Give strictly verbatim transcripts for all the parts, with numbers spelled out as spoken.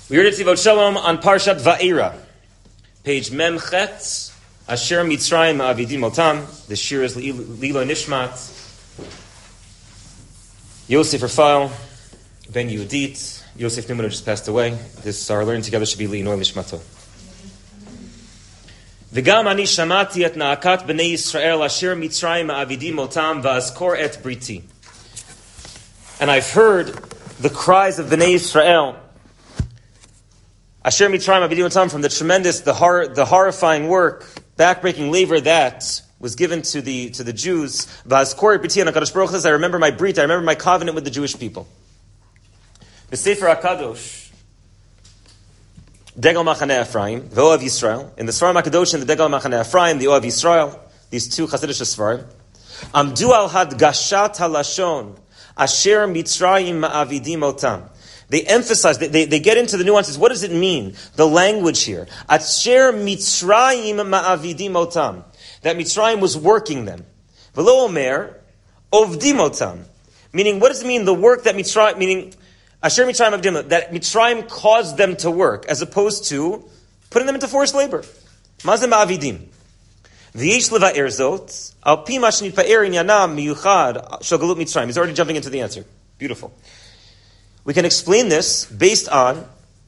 We are at Tzivot Shalom on Parshat Va'era, page Mem Chet, Asher Mitzrayim Avidim Otam. The shir is Lilo Nishmat, Yosef Rafael, Ben Yehudit, Yosef Newman, who just passed away. This, our learning together should be Lino Nishmato. V'gam ani shamati et na'akat b'nei Yisrael Asher Mitzrayim Avidim Otam va'azkor et briti. And I've heard the cries of Bnei Yisrael, Asher Mitzrayim Avidim Otam, from the tremendous, the, hor- the horrifying work, backbreaking labor that was given to the to the Jews. V'azkor et briti, and HaKadosh Baruch Hu says, I remember my brit, I remember my covenant with the Jewish people. The Sefer HaKadosh, Degel Machaneh Ephraim, Ve'oav Yisrael, in the Svarim HaKadosh and the Degel Machaneh Ephraim, the Oav Yisrael, these two Chassidish Svarim, Amdu al Hadgashat HaLashon, Asher Mitzrayim Ma'avidim Otam. They emphasize, they, they, they get into the nuances. What does it mean? The language here. Asher Mitzrayim Ma'avidim Otam. That Mitzrayim was working them. V'lo Omer, Ovdim Otam. Meaning, what does it mean? The work that Mitzrayim, meaning, Asher Mitzrayim Avdim, that Mitzrayim caused them to work, as opposed to putting them into forced labor. Mazem Ma'avidim. V'yesh leva'er zot, al pi ma shnitpa'er inyanam miyuchad shel galut Mitzrayim. He's already jumping into the answer. Beautiful. We can explain this based on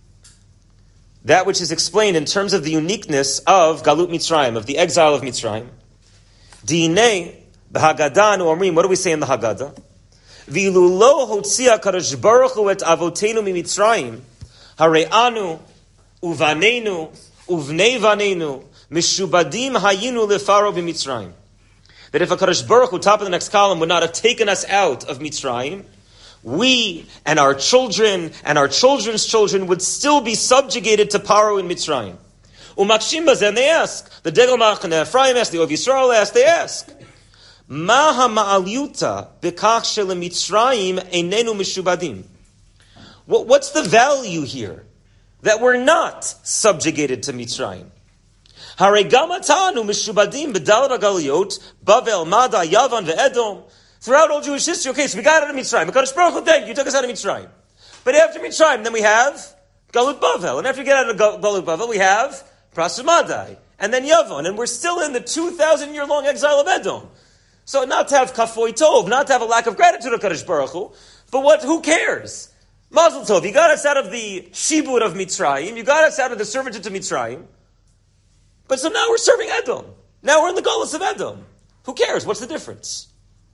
that which is explained in terms of the uniqueness of Galut Mitzrayim, of the exile of Mitzrayim. Di'inei b'Haggadah anu omrim, what do we say in the Haggadah? V'ilu lo hotzia kadosh baruch hu et avotenu mimitzrayim, harei anu uvanenu uvnei vanenu mishubadim hayinu lefaro b'Mitzrayim. That if HaKadosh Baruch Hu, top of the next column, would not have taken us out of Mitzrayim, we and our children and our children's children would still be subjugated to Paro in Mitzrayim. Umakshim bazeh, and they ask, the Degel Machaneh Ephraim ask, the Oav Yisrael ask, they ask, Ma ha'ma'alyuta b'kach shel Mitzrayim einenu mishubadim. What's the value here that we're not subjugated to Mitzrayim? Harei gam atanu mishubadim b'dal ha'galiyot, Bavel, Mada, Yavan, ve'Edom. Throughout all Jewish history, okay, so we got out of Mitzrayim. HaKadosh Baruch Hu, thank you, you took us out of Mitzrayim. But after Mitzrayim, then we have Galut Bavel. And after we get out of Galut Bavel, we have Prasur Madai. And then Yavon. And we're still in the two thousand year long exile of Edom. So not to have Kafoi Tov, not to have a lack of gratitude of HaKadosh Baruch Hu, but what, who cares? Mazel Tov, you got us out of the Shibud of Mitzrayim, you got us out of the servitude to Mitzrayim, but so now we're serving Edom. Now we're in the Golus of Edom. Who cares? What's the difference?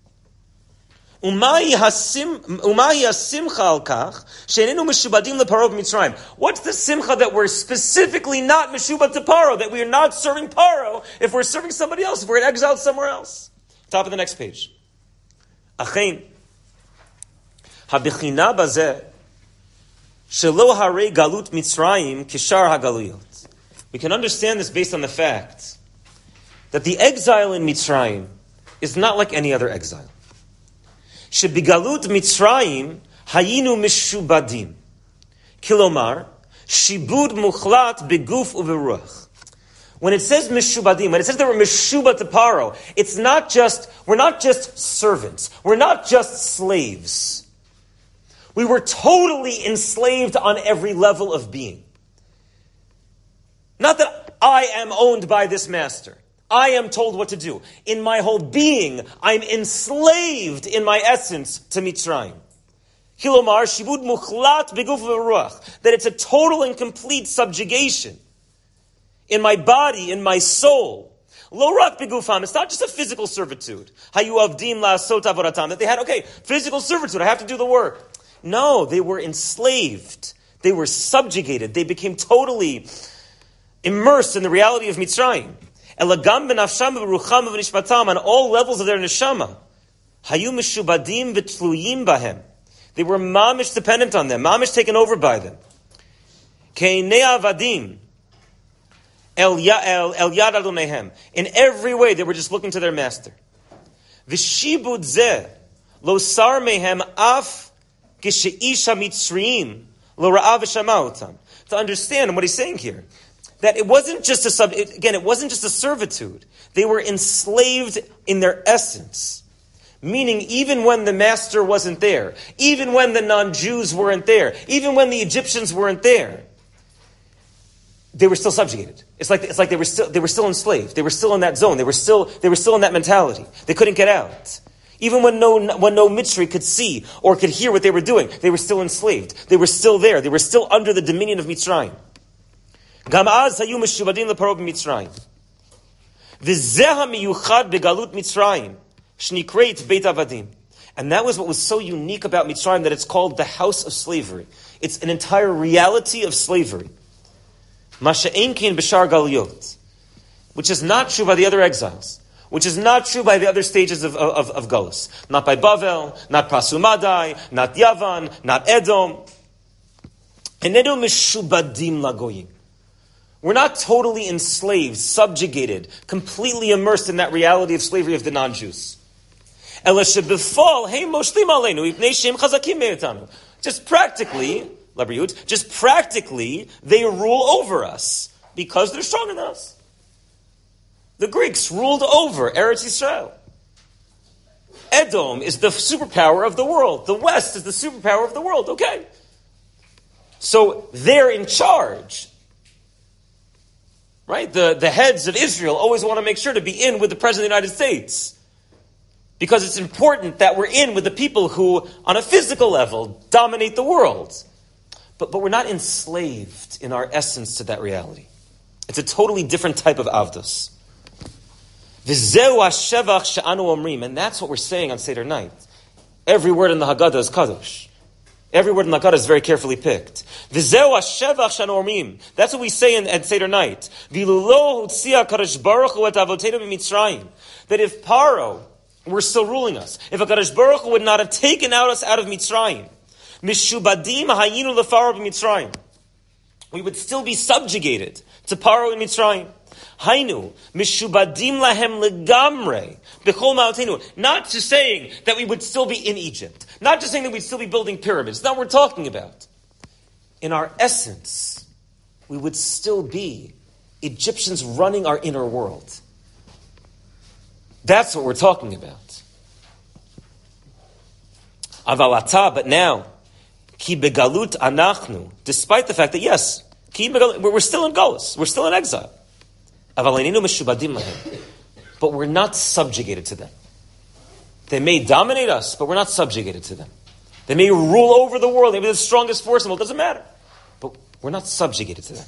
What's the simcha that we're specifically not meshubat to Paro, that we are not serving Paro if we're serving somebody else, if we're exiled somewhere else? Top of the next page. Achein, habechina bazeh shelo harei galut Mitzrayim kishar hagaluyot. We can understand this based on the fact that the exile in Mitzrayim is not like any other exile. Shebigalut Mitzrayim hayinu mishubadim. Kilomar, shibud muchlat beguf uveruach. When it says mishubadim, when it says that we're mishubat to Paro, it's not just, we're not just servants. We're not just slaves. We were totally enslaved on every level of being. Not that I am owned by this master. I am told what to do. In my whole being, I'm enslaved in my essence to Mitzrayim. Hilomar, shibud muchlat beguf v'ruach. That it's a total and complete subjugation. In my body, in my soul. Lo rak begufam. It's not just a physical servitude. Hayu avdim la'asot avodatam. That they had, okay, physical servitude, I have to do the work. No, they were enslaved. They were subjugated. They became totally immersed in the reality of Mitzrayim. Elagam benafsham v'rucham v'nishmatam, on all levels of their neshama. Hayu mishubadim v'tluyim bahem. They were mamish dependent on them, mamish taken over by them. Keinei avadim el yad adonehem. In every way, they were just looking to their master. V'shibud zeh lo sar mehem af kisheisha mitzriim lo ra'av v'shama otam. To understand what he's saying here, that it wasn't just a sub, it, again, it wasn't just a servitude. They were enslaved in their essence. Meaning, even when the master wasn't there, even when the non-Jews weren't there, even when the Egyptians weren't there, they were still subjugated. It's like it's like they were still they were still enslaved. They were still in that zone. They were still they were still in that mentality. They couldn't get out. Even when no when no Mitzri could see or could hear what they were doing, they were still enslaved. They were still there. They were still under the dominion of Mitzrayim. Gam az hayu meshubadin leParo b'Mitzrayim. V'zeh hamiyuchad begalut Mitzrayim shnikreit Beit Avadim. And that was what was so unique about Mitzrayim, that it's called the house of slavery. It's an entire reality of slavery. Masha'ein kein b'shar galiyot, which is not true by the other exiles, which is not true by the other stages of, of, of Galus. Not by Bavel, not Prasumadai, not Yavan, not Edom. Enenu mishubadim lagoyim. We're not totally enslaved, subjugated, completely immersed in that reality of slavery of the non-Jews. Just practically, just practically, they rule over us because they're stronger than us. The Greeks ruled over Eretz Yisrael. Edom is the superpower of the world. The West is the superpower of the world. Okay. So they're in charge. Right? The, the heads of Israel always want to make sure to be in with the President of the United States. Because it's important that we're in with the people who, on a physical level, dominate the world. But, but we're not enslaved in our essence to that reality. It's a totally different type of avdos. And that's what we're saying on Seder night. Every word in the Haggadah is kadosh. Every word in the Haggadah is very carefully picked. That's what we say in, at Seder night. That if Paro were still ruling us, if HaKadosh Baruch Hu would not have taken out us out of Mitzrayim, mishubadim hayinu lefaro b'Mitzrayim, we would still be subjugated to Paro in Mitzrayim. Hainu mishubadim lahem legamre b'chol ma'otenu. Not just saying that we would still be in Egypt, not just saying that we'd still be building pyramids. That's not what we're talking about. In our essence, we would still be Egyptians running our inner world. That's what we're talking about. Avalata, but now, ki begalut anachnu, despite the fact that yes, ki begalut, we're still in Galus, we're still in exile. Avalininu meshubadim lahem, but we're not subjugated to them. They may dominate us, but we're not subjugated to them. They may rule over the world, they may be the strongest force in the world, it doesn't matter. But we're not subjugated to them.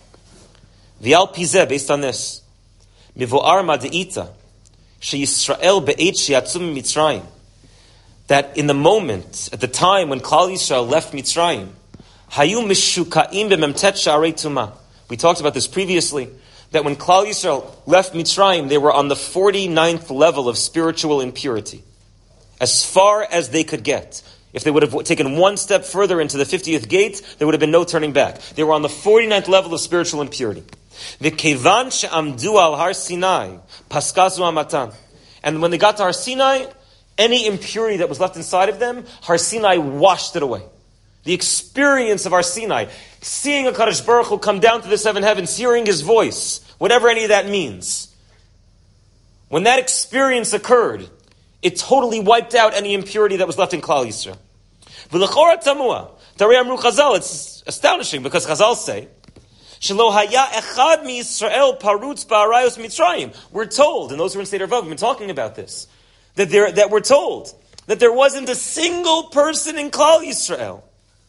V'al pizeh, based on this, mivo'ar ma'de'ita, sheYisrael be'et sheyatzum Mitzrayim, that in the moment, at the time when Klal Yisrael left Mitzrayim, hayu mishukaim b'memtet sha'arei tumah. We talked about this previously, that when Klal Yisrael left Mitzrayim, they were on the forty-ninth level of spiritual impurity, as far as they could get. If they would have taken one step further into the fiftieth gate, there would have been no turning back. They were on the forty-ninth level of spiritual impurity. V'kevan she'amdu al Har Sinai, paskazu amatan. And when they got to Har Sinai, any impurity that was left inside of them, Har Sinai washed it away. The experience of Har Sinai, seeing a HaKadosh Baruch Hu come down to the seven heavens, hearing his voice, whatever any of that means. When that experience occurred, it totally wiped out any impurity that was left in Klal Yisrael. V'lechora tamua, Tarei Amru Chazal, it's astonishing because Chazal say, Shelo haya echad mi Yisrael parutz ba'arayos Mitzrayim. We're told, and those who are in Seder Vav have been talking about this, that there that we're told that there wasn't a single person in Klal Yisrael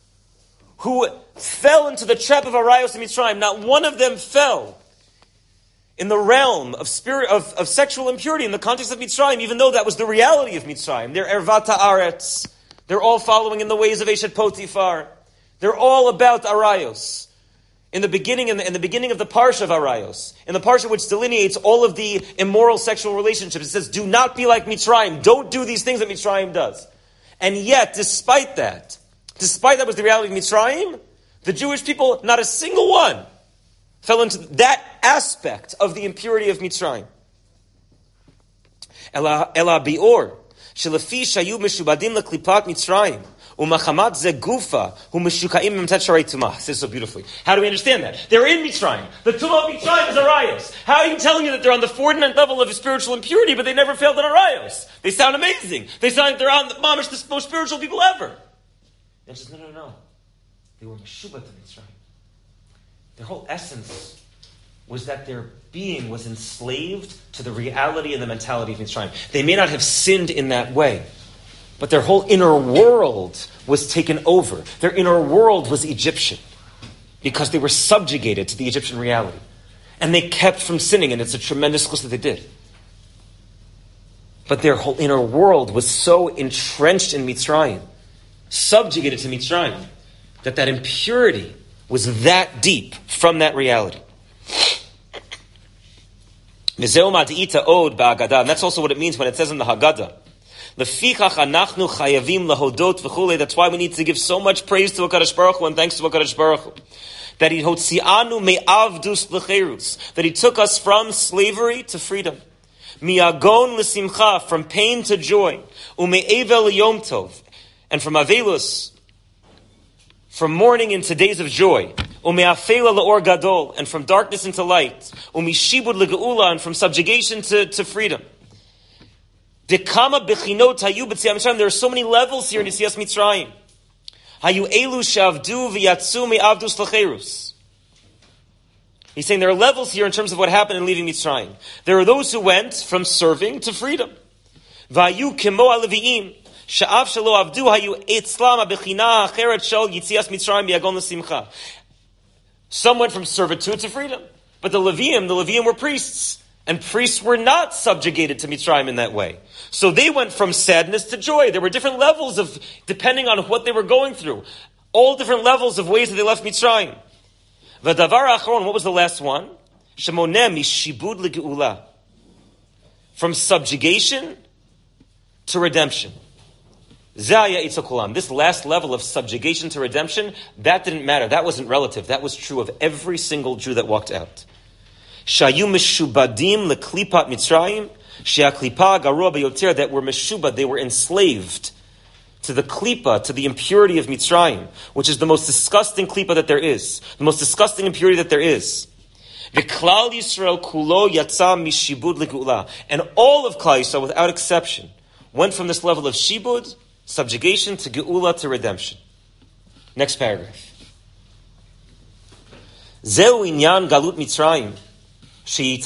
who fell into the trap of arayos Mitzrayim. Not one of them fell in the realm of spirit of, of sexual impurity in the context of Mitzrayim, even though that was the reality of Mitzrayim. They're ervat haaretz. They're all following in the ways of Eshet Potifar. They're all about arayos. In the beginning, in the, in the beginning of the Parsha of Arayos, in the Parsha which delineates all of the immoral sexual relationships, it says, do not be like Mitzrayim. Don't do these things that Mitzrayim does. And yet, despite that, despite that was the reality of Mitzrayim, the Jewish people, not a single one, fell into that aspect of the impurity of Mitzrayim. Ela bi'or, shelefi shayu meshubadim leklipat Mitzrayim. Umachamat zegufa hu meshukaim memtet sharei tumah. Says so beautifully. How do we understand that? They're in Mitzrayim. The tumah of Mitzrayim is arayos. How are you telling me that they're on the forty-ninth level of spiritual impurity, but they never failed in arayos? They sound amazing. They sound like they're on the mamish, the most spiritual people ever. And says, no, no, no. They were meshubat in Mitzrayim. Their whole essence was that their being was enslaved to the reality and the mentality of Mitzrayim. They may not have sinned in that way, but their whole inner world was taken over. Their inner world was Egyptian because they were subjugated to the Egyptian reality. And they kept from sinning, and it's a tremendous chus that they did. But their whole inner world was so entrenched in Mitzrayim, subjugated to Mitzrayim, that that impurity was that deep from that reality. And that's also what it means when it says in the Haggadah. That's why we need to give so much praise to HaKadosh Baruch Hu and thanks to HaKadosh Baruch Hu. That he hotzianu me'avdus l'cherus, that he took us from slavery to freedom. Mi'agon l'simcha, from pain to joy. Ume'evel l'yom tov, and from avelus, from mourning into days of joy. Ume'afela l'or gadol, and from darkness into light. U'mishibud l'geula, and from subjugation to, to freedom. Dekama bechinot hayu b'tziyas Mitzrayim. There are so many levels here in Yetzias Mitzrayim. Hayu elu shavdu v'yatsu me'avdus l'cherus. He's saying there are levels here in terms of what happened in leaving Mitzrayim. There are those who went from serving to freedom. V'hayu kemo ha'levi'im. Sha'af shelo avdu hayu etzlam ha'bechina ha'cheret shel Yetzias Mitzrayim bi'agon l'simcha. Some went from servitude to freedom. But the Leviim, the Leviim were priests. And priests were not subjugated to Mitzrayim in that way. So they went from sadness to joy. There were different levels of, depending on what they were going through. All different levels of ways that they left Mitzrayim. V'davar acharon, what was the last one? Shemoneh mishibud l'geula. From subjugation to redemption. Zaya itzokulam. This last level of subjugation to redemption, that didn't matter. That wasn't relative. That was true of every single Jew that walked out. Shayu mishubadim leklipat Mitzrayim, she'aklipa garua bayoter, that were meshubad, they were enslaved to the klipa, to the impurity of Mitzrayim, which is the most disgusting klipa that there is, the most disgusting impurity that there is. V'klal Yisrael kulo yatsa mishibud legeula, and all of Klal Yisrael, without exception, went from this level of shibud, subjugation, to geula, to redemption. Next paragraph. Zeu inyan galut Mitzrayim. This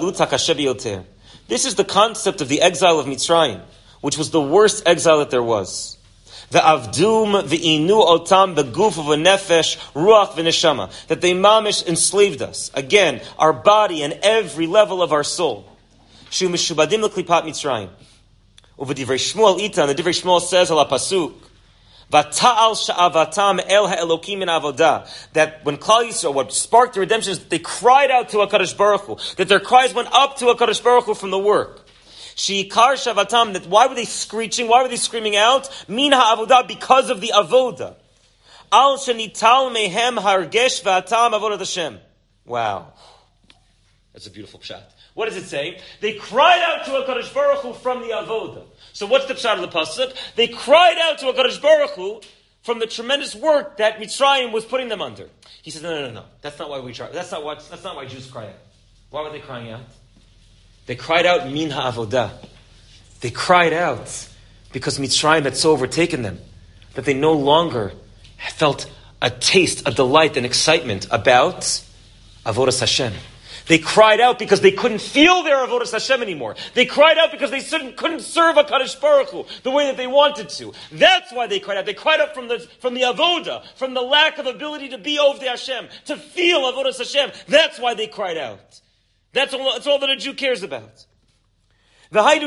is the concept of the exile of Mitzrayim, which was the worst exile that there was. The avdum v'inu otam beguf v'nefesh ruach v'neshama, that they mamish enslaved us. Again, our body and every level of our soul. Shu mishubadim l'klipat Mitzrayim. Uv'divrei Shmuel ita, and the Divrei Shmuel says ala pasuk. Vata'al sha'avatam el ha'elokim min avodah. That when Klal Yisrael, what sparked the redemption is that they cried out to HaKadosh Baruch Hu. That their cries went up to HaKadosh Baruch Hu from the work. She'ikar sha'avatam, that why were they screeching? Why were they screaming out? Min ha'avodah, because of the avodah. Al shenital mehem hargesh v'atam avodat Hashem. Wow. That's a beautiful pshat. What does it say? They cried out to HaKadosh Baruch Hu from the avodah. So what's the pshat of the pasuk? They cried out to HaKadosh Baruch Hu from the tremendous work that Mitzrayim was putting them under. He says, no, no, no, no. That's not why we try. That's not what. That's not why Jews cry out. Why were they crying out? They cried out min ha'avodah. They cried out because Mitzrayim had so overtaken them that they no longer felt a taste, a delight, an excitement about avodas Hashem. They cried out because they couldn't feel their avodas Hashem anymore. They cried out because they couldn't serve HaKadosh Baruch Hu the way that they wanted to. That's why they cried out. They cried out from the from the avodah, from the lack of ability to be ovdei Hashem, to feel avodas Hashem. That's why they cried out. That's all, that's all that a Jew cares about. That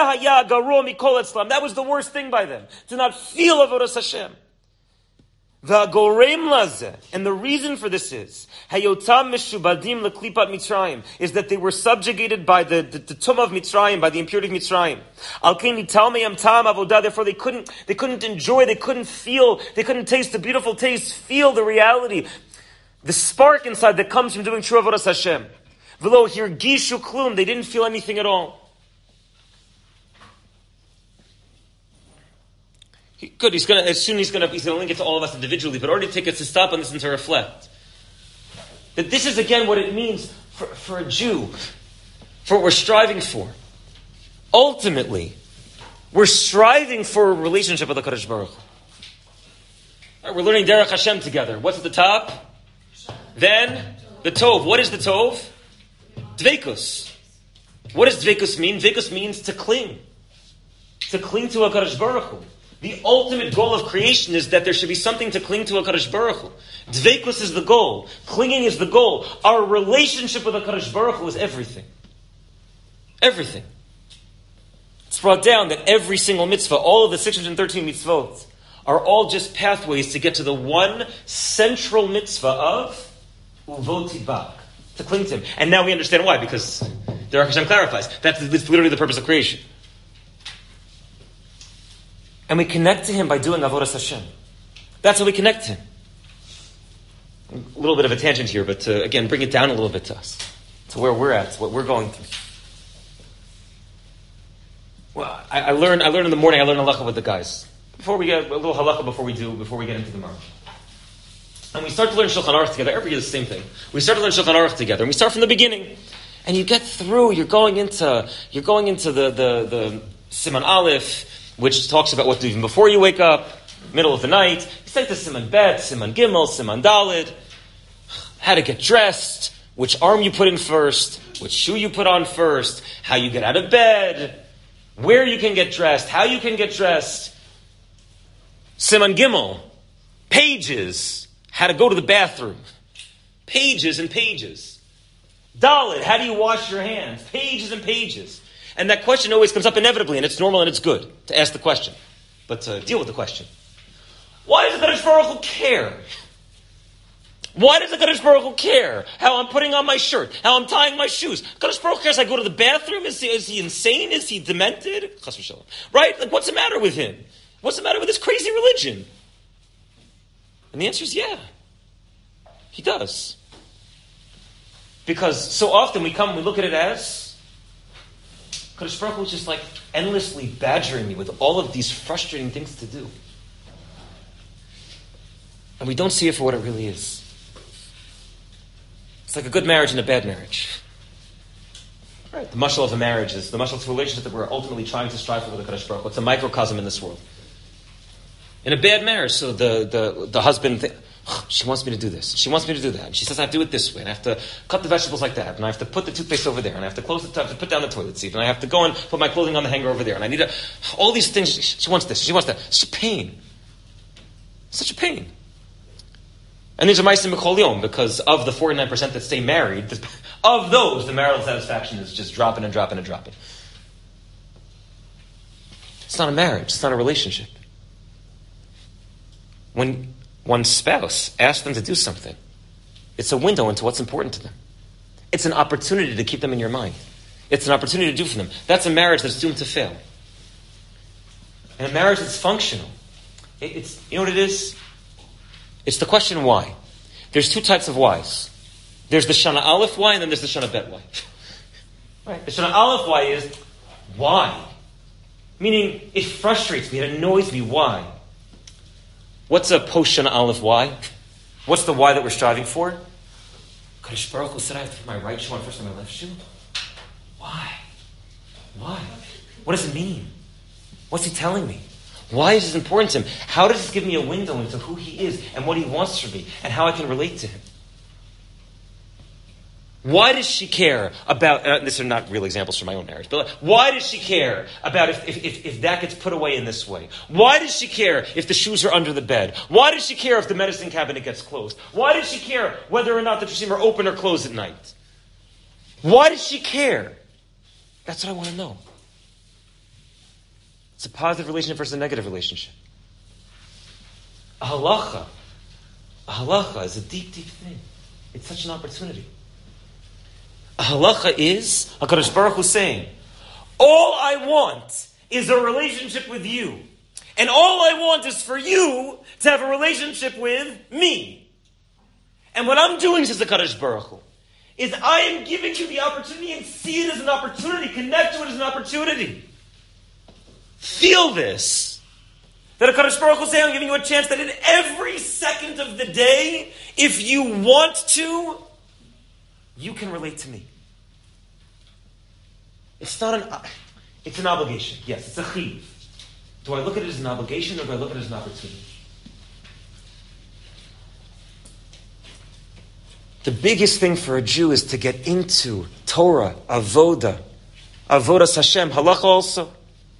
was the worst thing by them, to not feel avodas Hashem. And the reason for this is Hayotam mishubadim leklipat Mitzrayim, is that they were subjugated by the, the, the tumah of Mitzrayim, by the impurity of Mitzrayim. Al kein nital meyam tam avodah, therefore they couldn't they couldn't enjoy, they couldn't feel, they couldn't taste the beautiful taste, feel the reality, the spark inside that comes from doing true avodas Hashem. V'lo hirgishu klum, they didn't feel anything at all. He, good, he's gonna, as soon he's gonna, he's gonna link it to all of us individually, but already take us to stop on this and to reflect. That this is again what it means for, for a Jew, for what we're striving for. Ultimately, we're striving for a relationship with HaKadosh Baruch Hu. Right, we're learning Derech Hashem together. What's at the top? then the tov. What is the tov? Dveikus. What does dveikus mean? Dveikus means to cling. To cling to HaKadosh Baruch Hu. The ultimate goal of creation is that there should be something to cling to HaKadosh Baruch Hu. Dveikus is the goal. Clinging is the goal. Our relationship with HaKadosh Baruch Hu is everything. Everything. It's brought down that every single mitzvah, all of the six hundred thirteen mitzvot, are all just pathways to get to the one central mitzvah of uvot tidbak, to cling to him. And now we understand why, because the Aruch Hashem clarifies. That's, that's literally the purpose of creation. And we connect to him by doing avodas Hashem. That's how we connect to him. A little bit of a tangent here, but to, again, bring it down a little bit to us, to where we're at, what we're going through. Well, I, I learned. I learned in the morning. I learned halacha with the guys. Before we get a little halacha, before we do, before we get into Gemara, and we start to learn Shulchan Aruch together. Every year the same thing. We start to learn Shulchan Aruch together, and we start from the beginning. And you get through. You're going into. You're going into the the the Siman Aleph, which talks about what to do even before you wake up, middle of the night. You say to Siman Bet, Siman Gimel, Siman Daled, how to get dressed, which arm you put in first, which shoe you put on first, how you get out of bed, where you can get dressed, how you can get dressed. Siman Gimel, pages, how to go to the bathroom. Pages and pages. Dalet, how do you wash your hands? Pages and pages. And that question always comes up inevitably, and it's normal and it's good to ask the question. But to deal with the question. Why does the Kadosh Baruch Hu care? Why does the Kadosh Baruch Hu care how I'm putting on my shirt, how I'm tying my shoes? Kadosh Baruch Hu cares I go to the bathroom? Is he, is he insane? Is he demented? Chas v'shalom. Right? Like, what's the matter with him? What's the matter with this crazy religion? And the answer is yeah. He does. Because so often we come and we look at it as Kadosh Baruch Hu is just like endlessly badgering me with all of these frustrating things to do. And we don't see it for what it really is. It's like a good marriage and a bad marriage. Right. The mashal of a marriage is the mashal of a relationship that we're ultimately trying to strive for with the Kadosh Baruch Hu. It's a microcosm in this world. In a bad marriage, so the the, the husband, th- oh, she wants me to do this, she wants me to do that, and she says I have to do it this way, and I have to cut the vegetables like that, and I have to put the toothpaste over there, and I have to close the, I have to put down the toilet seat, and I have to go and put my clothing on the hanger over there, and I need to, all these things. She, she wants this, she wants that. It's a pain. Such a pain. And these are ma'asim b'chol yom, because of the forty-nine percent that stay married, of those, the marital satisfaction is just dropping and dropping and dropping. It's not a marriage. It's not a relationship. When one's spouse asks them to do something, it's a window into what's important to them. It's an opportunity to keep them in your mind. It's an opportunity to do for them. That's a marriage that's doomed to fail. And a marriage that's functional, it, it's, you know what it is? It's the question why. There's two types of whys. There's the Shana Aleph why, and then there's the Shana Bet why. Right? The Shana Aleph why is, why? Meaning, it frustrates me, it annoys me, why? What's a post Shana Aleph why? What's the why that we're striving for? Kadosh Baruch Hu said I have to put my right shoe on first and my left shoe? Why? Why? What does it mean? What's he telling me? Why is this important to him? How does this give me a window into who he is and what he wants from me and how I can relate to him? Why does she care about, uh, these are not real examples from my own marriage, but why does she care about if, if, if that gets put away in this way? Why does she care if the shoes are under the bed? Why does she care if the medicine cabinet gets closed? Why does she care whether or not the teshuvim are open or closed at night? Why does she care? That's what I want to know. It's a positive relationship versus a negative relationship. A halacha. A halacha is a deep, deep thing. It's such an opportunity. A halacha is HaKadosh Baruch Hu saying, all I want is a relationship with you. And all I want is for you to have a relationship with me. And what I'm doing, says the HaKadosh Baruch Hu, is I am giving you the opportunity and see it as an opportunity. Connect to it as an opportunity. Feel this. That HaKadosh Baruch Hu is saying, I'm giving you a chance that in every second of the day, if you want to, you can relate to me. It's not an, it's an obligation. Yes, it's a chiv. Do I look at it as an obligation or do I look at it as an opportunity? The biggest thing for a Jew is to get into Torah, Avoda, Avodas Hashem, Halacha also,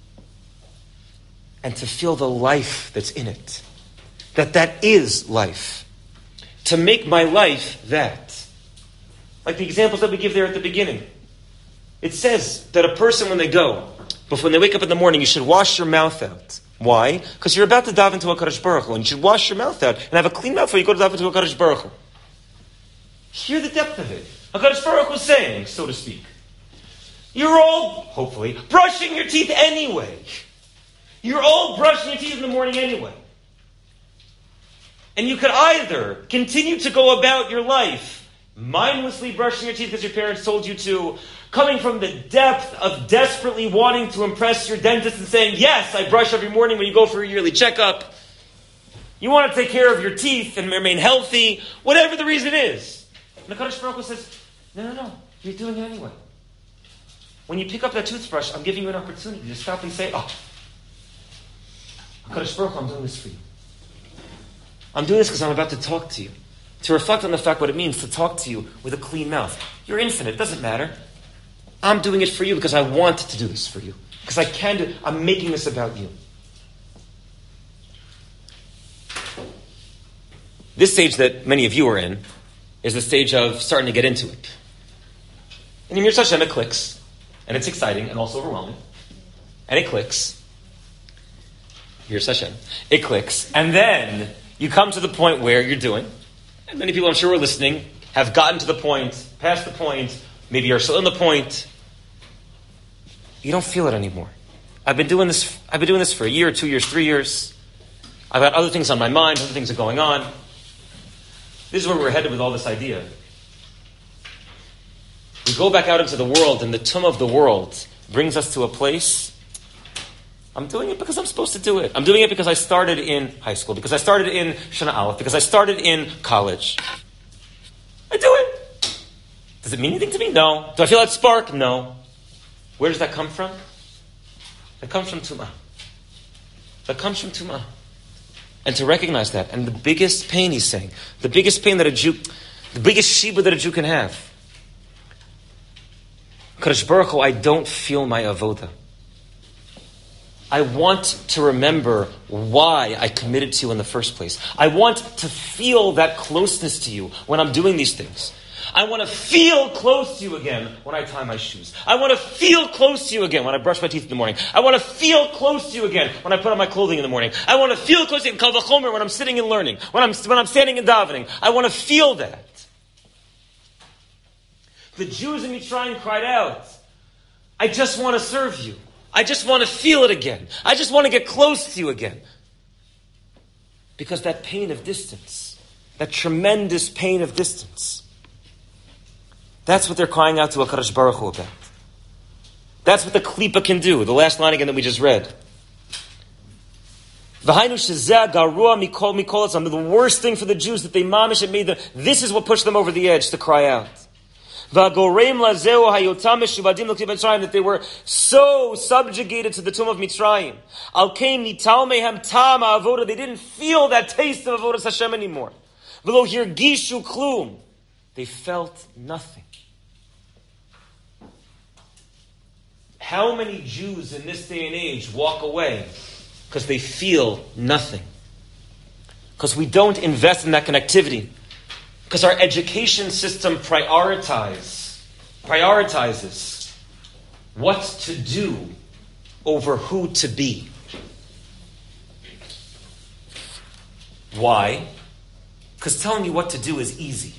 and to feel the life that's in it. That that is life. To make my life that. Like the examples that we give there at the beginning. It says that a person, when they go, but when they wake up in the morning, you should wash your mouth out. Why? Because you're about to dive into HaKadosh Baruch Hu, and you should wash your mouth out and have a clean mouth before you go to dive into HaKadosh Baruch Hu. Hear the depth of it. HaKadosh Baruch Hu is saying, so to speak, you're all, hopefully, brushing your teeth anyway. You're all brushing your teeth in the morning anyway. And you could either continue to go about your life mindlessly brushing your teeth because your parents told you to, coming from the depth of desperately wanting to impress your dentist and saying, yes, I brush every morning when you go for a yearly checkup. You want to take care of your teeth and remain healthy, whatever the reason is. And the HaKadosh Baruch Hu says, no, no, no, you're doing it anyway. When you pick up that toothbrush, I'm giving you an opportunity to stop and say, oh, HaKadosh Baruch Hu, I'm doing this for you. I'm doing this because I'm about to talk to you. To reflect on the fact what it means to talk to you with a clean mouth. You're infinite, it doesn't matter. I'm doing it for you because I want to do this for you. Because I can do, I'm making this about you. This stage that many of you are in is the stage of starting to get into it. And in Mir Hashem, it clicks. And it's exciting and also overwhelming. And it clicks. Mir Hashem. It clicks. And then you come to the point where you're doing, and many people I'm sure are listening, have gotten to the point, past the point, maybe you're still in the point. You don't feel it anymore. I've been doing this, I've been doing this for a year, two years, three years. I've got other things on my mind, other things are going on. This is where we're headed with all this idea. We go back out into the world, and the tum of the world brings us to a place. I'm doing it because I'm supposed to do it. I'm doing it because I started in high school, because I started in Shana Aleph, because I started in college. I do it. Does it mean anything to me? No. Do I feel that spark? No. Where does that come from? That comes from Tumah. That comes from Tumah. And to recognize that, and the biggest pain, he's saying, the biggest pain that a Jew, the biggest shiba that a Jew can have. Kadosh Baruch Hu, I don't feel my avoda. I want to remember why I committed to you in the first place. I want to feel that closeness to you when I'm doing these things. I want to feel close to you again when I tie my shoes. I want to feel close to you again when I brush my teeth in the morning. I want to feel close to you again when I put on my clothing in the morning. I want to feel close to you in Kal Vachomer when I'm sitting and learning, when I'm, when I'm standing and davening. I want to feel that. The Jews in Mitzrayim cried out, I just want to serve you. I just want to feel it again. I just want to get close to you again. Because that pain of distance, that tremendous pain of distance, that's what they're crying out to HaKadosh Baruch Hu about. That's what the Klippa can do. The last line again that we just read. The worst thing for the Jews that they mamish and made them, this is what pushed them over the edge to cry out. That they were so subjugated to the tomb of Mitzrayim. They didn't feel that taste of Avodas Hashem anymore. They felt nothing. How many Jews in this day and age walk away because they feel nothing? Because we don't invest in that connectivity. Because our education system prioritize, prioritizes what to do over who to be. Why? Because telling you what to do is easy.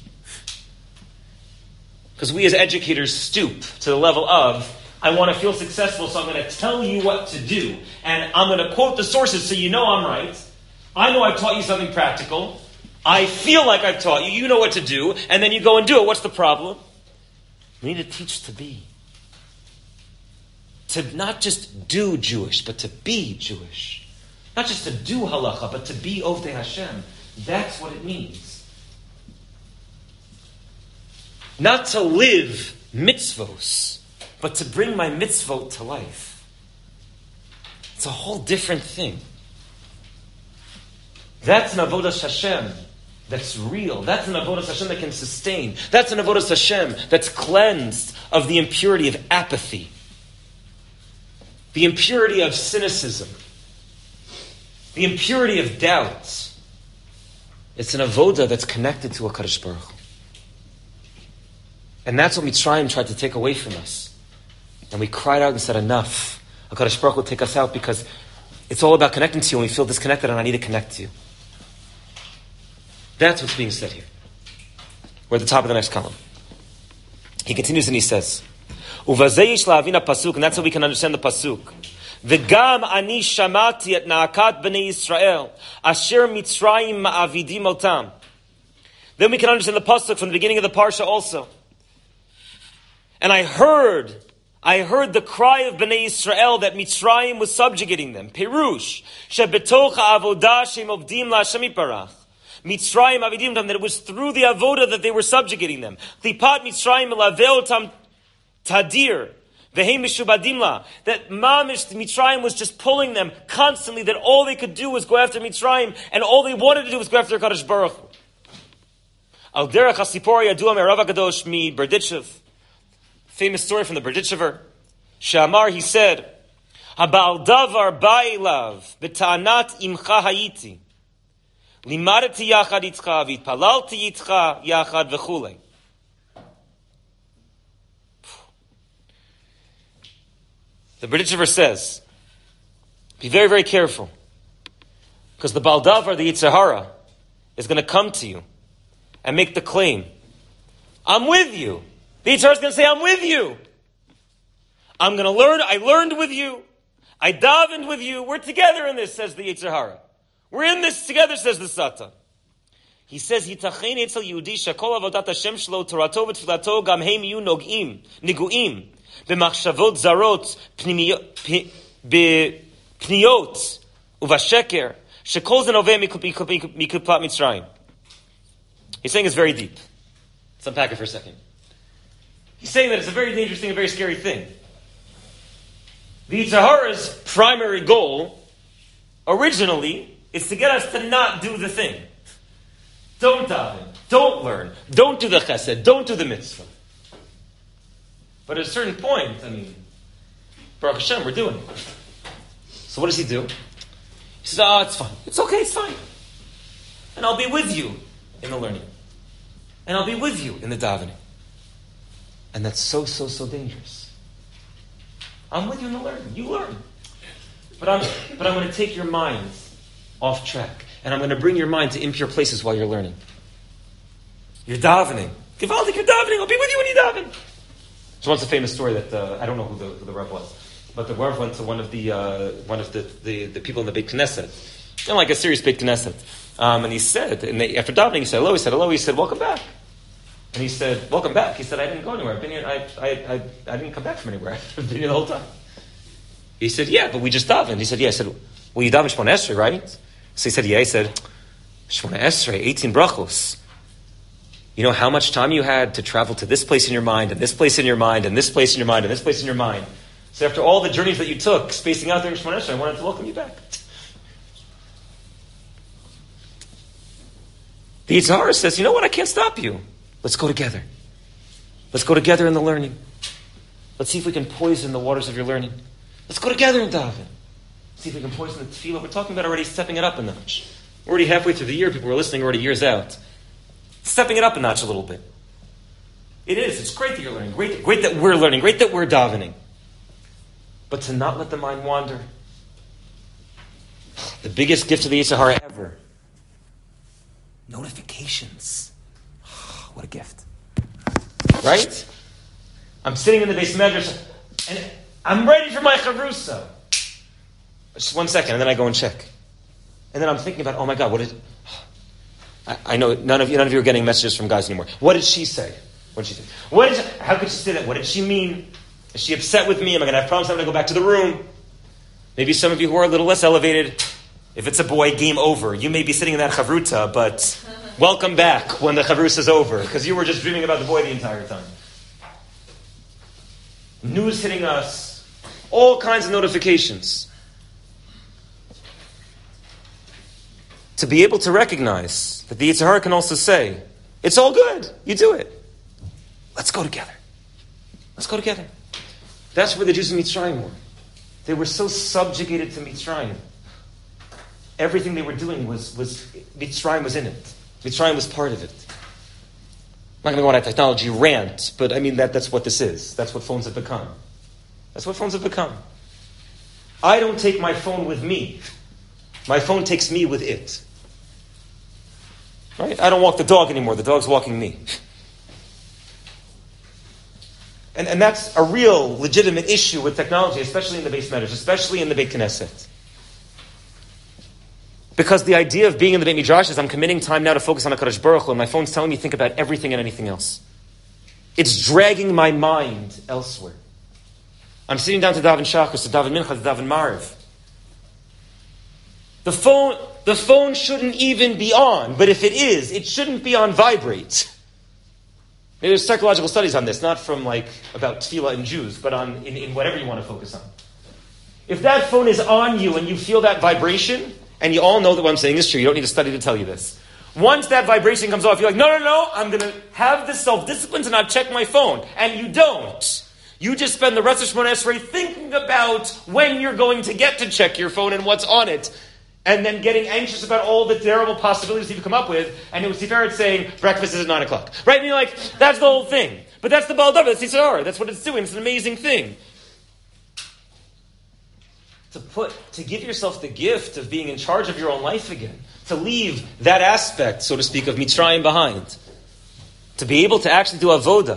Because we as educators stoop to the level of, I want to feel successful, so I'm going to tell you what to do. And I'm going to quote the sources so you know I'm right. I know I've taught you something practical. I feel like I've taught you. You know what to do. And then you go and do it. What's the problem? We need to teach to be. To not just do Jewish, but to be Jewish. Not just to do halacha, but to be Ovdei Hashem. That's what it means. Not to live mitzvos, but to bring my mitzvot to life. It's a whole different thing. That's an avodas Hashem that's real. That's an avodas Hashem that can sustain. That's an avodas Hashem that's cleansed of the impurity of apathy, the impurity of cynicism, the impurity of doubt. It's an avoda that's connected to HaKadosh Baruch Hu. And that's what Mitzrayim tried to take away from us. And we cried out and said, enough. HaKadosh Baruch Hu will take us out because it's all about connecting to you and we feel disconnected and I need to connect to you. That's what's being said here. We're at the top of the next column. He continues and he says, Uvazeyish la'avina pasuk, and that's how we can understand the pasuk. V'gam ani shamati et na'akat b'nei Yisrael, asher Mitzrayim ma'avidim otam. Then we can understand the pasuk from the beginning of the parsha also. And I heard, I heard the cry of Bnei Yisrael that Mitzrayim was subjugating them. Perush, shebetoch ha'avodah shem ovdim la'Hashem yitbarach. Mitzrayim avidim otam, that it was through the avodah that they were subjugating them. Klipat Mitzrayim elaveh otam tadir. Vehem mishubadim la. That Mamish Mitzrayim was just pulling them constantly, that all they could do was go after Mitzrayim, and all they wanted to do was go after Kadosh Baruch Hu. Al derech hasipor yadua me'Rav HaKadosh mi Berditchev. Famous story from the Berditchever. Shamar, he said, Habal davar ba'ilav b'ta'anat imcha hayiti. Limadati yachad itcha v'itpalalti itcha yachad v'chulei. The Berditchever says, be very, very careful. Because the Baldavar, the Yetzer Hara, is going to come to you and make the claim, I'm with you. The Yetzer Hara is going to say, I'm with you. I'm going to learn, I learned with you. I davened with you. We're together in this, says the Yetzer Hara. We're in this together, says the Satan. He says, Yitachein etzel Yehudi shakol avodat Hashem shlo torato v'tfilato gam heim yu nogim, niguim. במחשבות זרות בפניות ובשקר שכל זה נובע מקליפת מצרים. He's saying it's very deep. Let's unpack it for a second. He's saying that it's a very dangerous thing, a very scary thing. The Yetzer Hara's primary goal, originally, is to get us to not do the thing. Don't daven, don't learn, don't do the chesed, don't do the mitzvah. But at a certain point, I mean, Baruch Hashem, we're doing it. So what does he do? He says, oh, it's fine. It's okay, it's fine. And I'll be with you in the learning. And I'll be with you in the davening. And that's so, so, so dangerous. I'm with you in the learning. You learn. But I'm, but I'm going to take your mind off track. And I'm going to bring your mind to impure places while you're learning. You're davening. Givaldik, you're davening. I'll be with you when you daven. So once a famous story that uh, I don't know who the, who the Rav was, but the Rav went to one of the uh, one of the, the, the people in the Beit Knesset, and like a serious Beit Knesset, um, and he said, and they, after davening, he said hello. He said hello. He said welcome back, and he said welcome back. He said I didn't go anywhere. I've been here. I I I, I didn't come back from anywhere. I've been here the whole time. He said yeah, but we just davened. He said yeah. I said well you daven Shmona Esrei, right? So he said yeah. He said Shmona Esrei, eighteen brachos. You know how much time you had to travel to this place in your mind, and this place in your mind, and this place in your mind, and this place in your mind. So after all the journeys that you took, spacing out during Shemona Esrei, I wanted to welcome you back. The Yetzer Hara says, you know what, I can't stop you. Let's go together. Let's go together in the learning. Let's see if we can poison the waters of your learning. Let's go together in daven. See if we can poison the tefillah. We're talking about already stepping it up a notch. We're already halfway through the year. People are listening already years out. Stepping it up a notch a little bit. It is. It's great that you're learning. Great, great that we're learning. Great that we're davening. But to not let the mind wander. The biggest gift of the Yetzer Hara ever. Notifications. What a gift. Right? I'm sitting in the Beis Medrash and I'm ready for my chavrusa. Just one second, and then I go and check. And then I'm thinking about, oh my God, what is... I, I know none of you, none of you are getting messages from guys anymore. What did she say? What did she say? What did she, how could she say that? What did she mean? Is she upset with me? Am I going to have problems? I'm going to go back to the room. Maybe some of you who are a little less elevated, if it's a boy, game over. You may be sitting in that chavruta, but welcome back when the chavruta is over, because you were just dreaming about the boy the entire time. News hitting us, all kinds of notifications. to be able to recognize that the Yetzer Hara can also say, it's all good, you do it. Let's go together. Let's go together. That's where the Jews in Mitzrayim were. They were so subjugated to Mitzrayim. Everything they were doing was, was Mitzrayim was in it. Mitzrayim was part of it. I'm not going to go on a technology rant, but I mean, that, that's what this is. That's what phones have become. That's what phones have become. I don't take my phone with me. My phone takes me with it. Right? I don't walk the dog anymore. The dog's walking me. And, and that's a real, legitimate issue with technology, especially in the Beis Medrash, especially in the Beit Knesset. Because the idea of being in the Beit Midrash is I'm committing time now to focus on HaKadosh Baruch Hu, and my phone's telling me to think about everything and anything else. It's dragging my mind elsewhere. I'm sitting down to daven Shachris, to daven Mincha, to daven Mariv. The phone, the phone shouldn't even be on, but if it is, it shouldn't be on vibrate. Maybe there's psychological studies on this, not from like about tefillah and Jews, but on in, in whatever you want to focus on. If that phone is on you and you feel that vibration, and you all know that what I'm saying is true, you don't need a study to tell you this. Once that vibration comes off, you're like, no, no, no, I'm going to have this self-discipline to not check my phone. And you don't. You just spend the rest of Shemona Esrei thinking about when you're going to get to check your phone and what's on it. And then getting anxious about all the terrible possibilities you've come up with. And it was Tiferet saying, breakfast is at nine o'clock. Right? And you're like, that's the whole thing. But that's the Baal Davar, that's Yetzer Hara. That's what it's doing. It's an amazing thing. To put, to give yourself the gift of being in charge of your own life again. To leave that aspect, so to speak, of Mitzrayim behind. To be able to actually do avoda.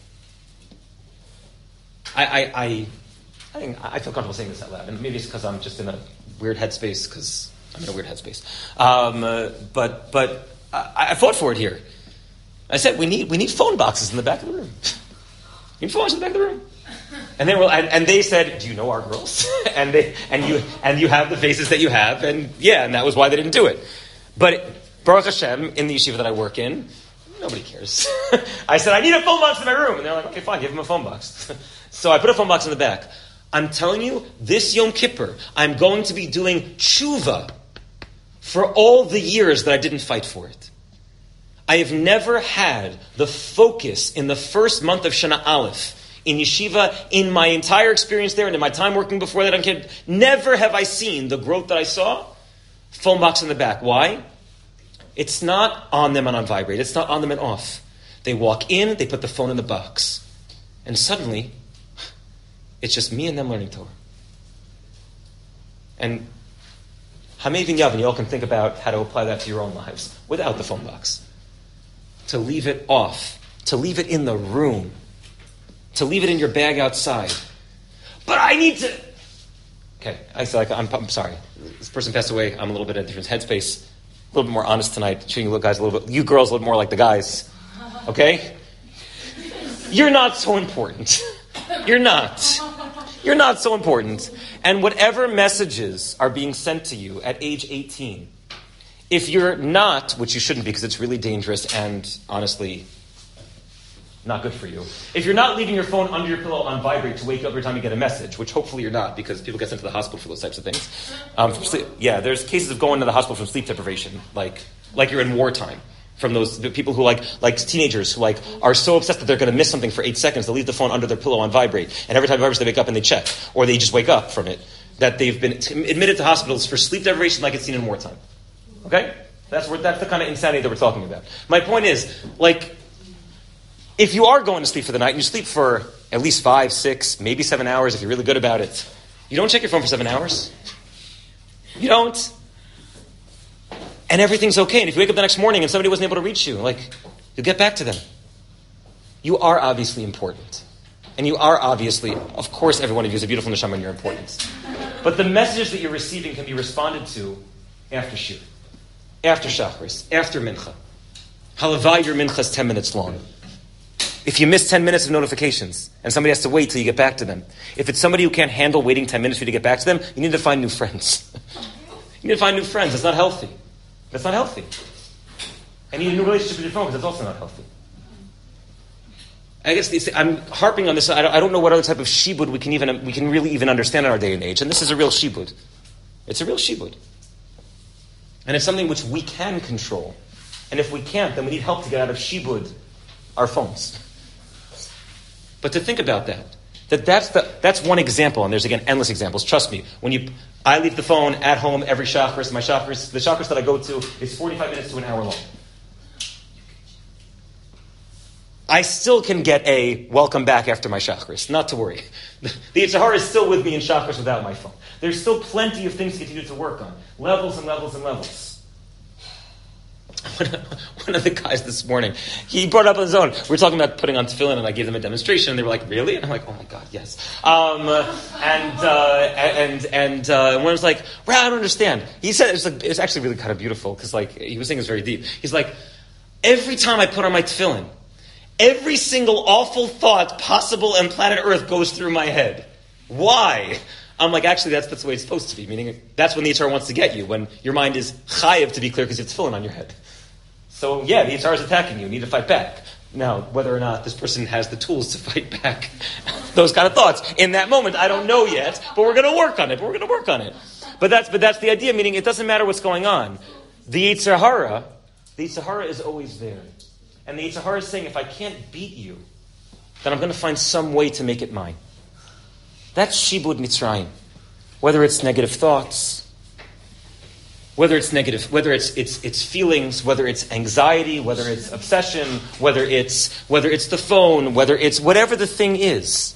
I, I, I, I, think, I feel comfortable saying this out loud. And maybe it's because I'm just in a weird headspace, because I'm in a weird headspace. Um, uh, but but I, I fought for it here. I said we need we need phone boxes in the back of the room. You need phone boxes in the back of the room. And they were, and, and they said, "Do you know our girls?" and they and you and you have the faces that you have, and yeah, and that was why they didn't do it. But Baruch Hashem, in the yeshiva that I work in, nobody cares. I said, "I need a phone box in my room," and they're like, "Okay, fine, give them a phone box." So I put a phone box in the back. I'm telling you, this Yom Kippur, I'm going to be doing tshuva for all the years that I didn't fight for it. I have never had the focus in the first month of Shana Aleph in yeshiva, in my entire experience there, and in my time working before that on kid, never have I seen the growth that I saw. Phone box in the back. Why? It's not on them and on vibrate. It's not on them and off. They walk in, they put the phone in the box. And suddenly, it's just me and them learning Torah. And Hamevin Yavin, you all can think about how to apply that to your own lives without the phone box. To leave it off. To leave it in the room. To leave it in your bag outside. But I need to... Okay, I feel like I'm, I'm sorry. This person passed away. I'm a little bit in a different headspace. A little bit more honest tonight. Treating you guys a little bit... You girls a little more like the guys. Okay? You're not so important. You're not. You're not so important. And whatever messages are being sent to you at age eighteen, if you're not, which you shouldn't be because it's really dangerous and honestly not good for you. If you're not leaving your phone under your pillow on vibrate to wake up every time you get a message, which hopefully you're not because people get sent to the hospital for those types of things. Um, from sleep, yeah, there's cases of going to the hospital from sleep deprivation, like like you're in wartime. From those the people who like like teenagers who like are so obsessed that they're going to miss something for eight seconds, they'll leave the phone under their pillow on vibrate, and every time it vibrates, they wake up and they check, or they just wake up from it. That they've been t- admitted to hospitals for sleep deprivation, like it's seen in wartime. Okay, that's where that's the kind of insanity that we're talking about. My point is, like, if you are going to sleep for the night and you sleep for at least five, six, maybe seven hours, if you're really good about it, you don't check your phone for seven hours. You don't. And everything's okay. And if you wake up the next morning and somebody wasn't able to reach you, like, you'll get back to them. You are obviously important. And you are obviously, of course, every one of you is a beautiful neshama and you're important. But the messages that you're receiving can be responded to after Shir, after Shachris, after Mincha. Halavai, your Mincha is ten minutes long. If you miss ten minutes of notifications and somebody has to wait till you get back to them, if it's somebody who can't handle waiting ten minutes for you to get back to them, you need to find new friends. You need to find new friends. That's not healthy. That's not healthy. And you need a new relationship with your phone because that's also not healthy. I guess it's, I'm harping on this. I don't, I don't know what other type of shibud we can even we can really even understand in our day and age. And this is a real shibud. It's a real shibud. And it's something which we can control. And if we can't, then we need help to get out of shibud, our phones. But to think about that, that that's the that's one example, and there's again endless examples. Trust me, when you I leave the phone at home every shachris, my shachris, the shachris that I go to is forty-five minutes to an hour long. I still can get a welcome back after my shachris, not to worry. The Yetzer Hara is still with me in shachris without my phone. There's still plenty of things to continue to work on. Levels and levels and levels. One of the guys this morning, he brought up on his own. We were talking about putting on tefillin, and I gave them a demonstration, and they were like, "Really?" And I'm like, "Oh my God, yes." Um, and uh, and and uh, and one was like, "Well, I don't understand." He said it was, like, it was actually really kind of beautiful because, like, he was saying it was very deep. He's like, "Every time I put on my tefillin, every single awful thought possible on planet Earth goes through my head. Why?" I'm like, actually, that's, that's the way it's supposed to be. Meaning, that's when the Yetzer Hara wants to get you, when your mind is chayiv to be clear because you have tefillin on your head. So, yeah, the Yetzer Hara is attacking you. You need to fight back. Now, whether or not this person has the tools to fight back, those kind of thoughts. In that moment, I don't know yet, but we're going to work on it. But we're going to work on it. But that's but that's the idea, meaning it doesn't matter what's going on. The Yetzer Hara, the Yetzer Hara is always there. And the Yetzer Hara is saying, if I can't beat you, then I'm going to find some way to make it mine. That's Shibud Mitzrayim. Whether it's negative thoughts, whether it's negative, whether it's it's it's feelings, whether it's anxiety, whether it's obsession, whether it's whether it's the phone, whether it's whatever the thing is,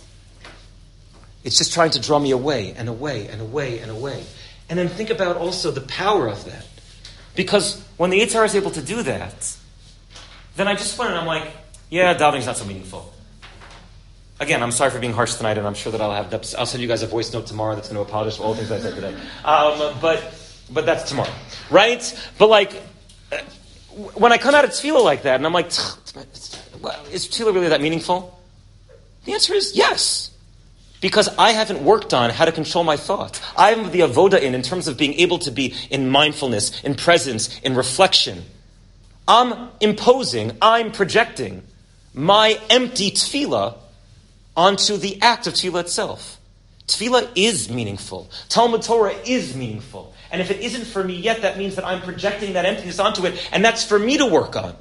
it's just trying to draw me away and away and away and away. And then think about also the power of that, because when the Yetzer Hara is able to do that, then I just went and I'm like, yeah, davening's not so meaningful. Again, I'm sorry for being harsh tonight, and I'm sure that I'll have I'll send you guys a voice note tomorrow that's going to apologize for all the things I said today. Um, but but that's tomorrow, right? But like when I come out of tefillah like that, and I'm like, is tefillah really that meaningful? The answer is yes, because I haven't worked on how to control my thoughts. I have the avoda in in terms of being able to be in mindfulness, in presence, in reflection. I'm imposing, I'm projecting my empty tefillah onto the act of tefillah itself. Tefillah is meaningful. Talmud Torah is meaningful. And if it isn't for me yet, that means that I'm projecting that emptiness onto it, and that's for me to work on.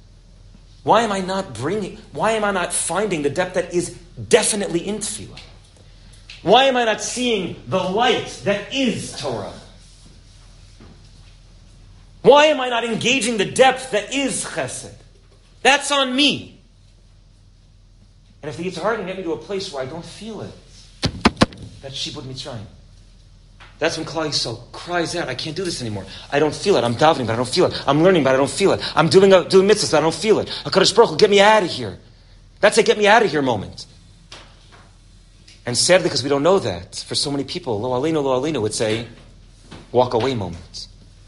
Why am I not bringing, why am I not finding the depth that is definitely in tefillah? Why am I not seeing the light that is Torah? Why am I not engaging the depth that is chesed? That's on me. And if the Yetzer Hara can get me to a place where I don't feel it, that's Shibud Mitzrayim. That's when Klal Yisrael cries out, I can't do this anymore. I don't feel it. I'm davening, but I don't feel it. I'm learning, but I don't feel it. I'm doing a, doing mitzvahs, but I don't feel it. HaKadosh Baruch Hu, get me out of here. That's a get me out of here moment. And sadly, because we don't know that, for so many people, Lo Aleinu, Lo Aleinu, it's a walk away moment.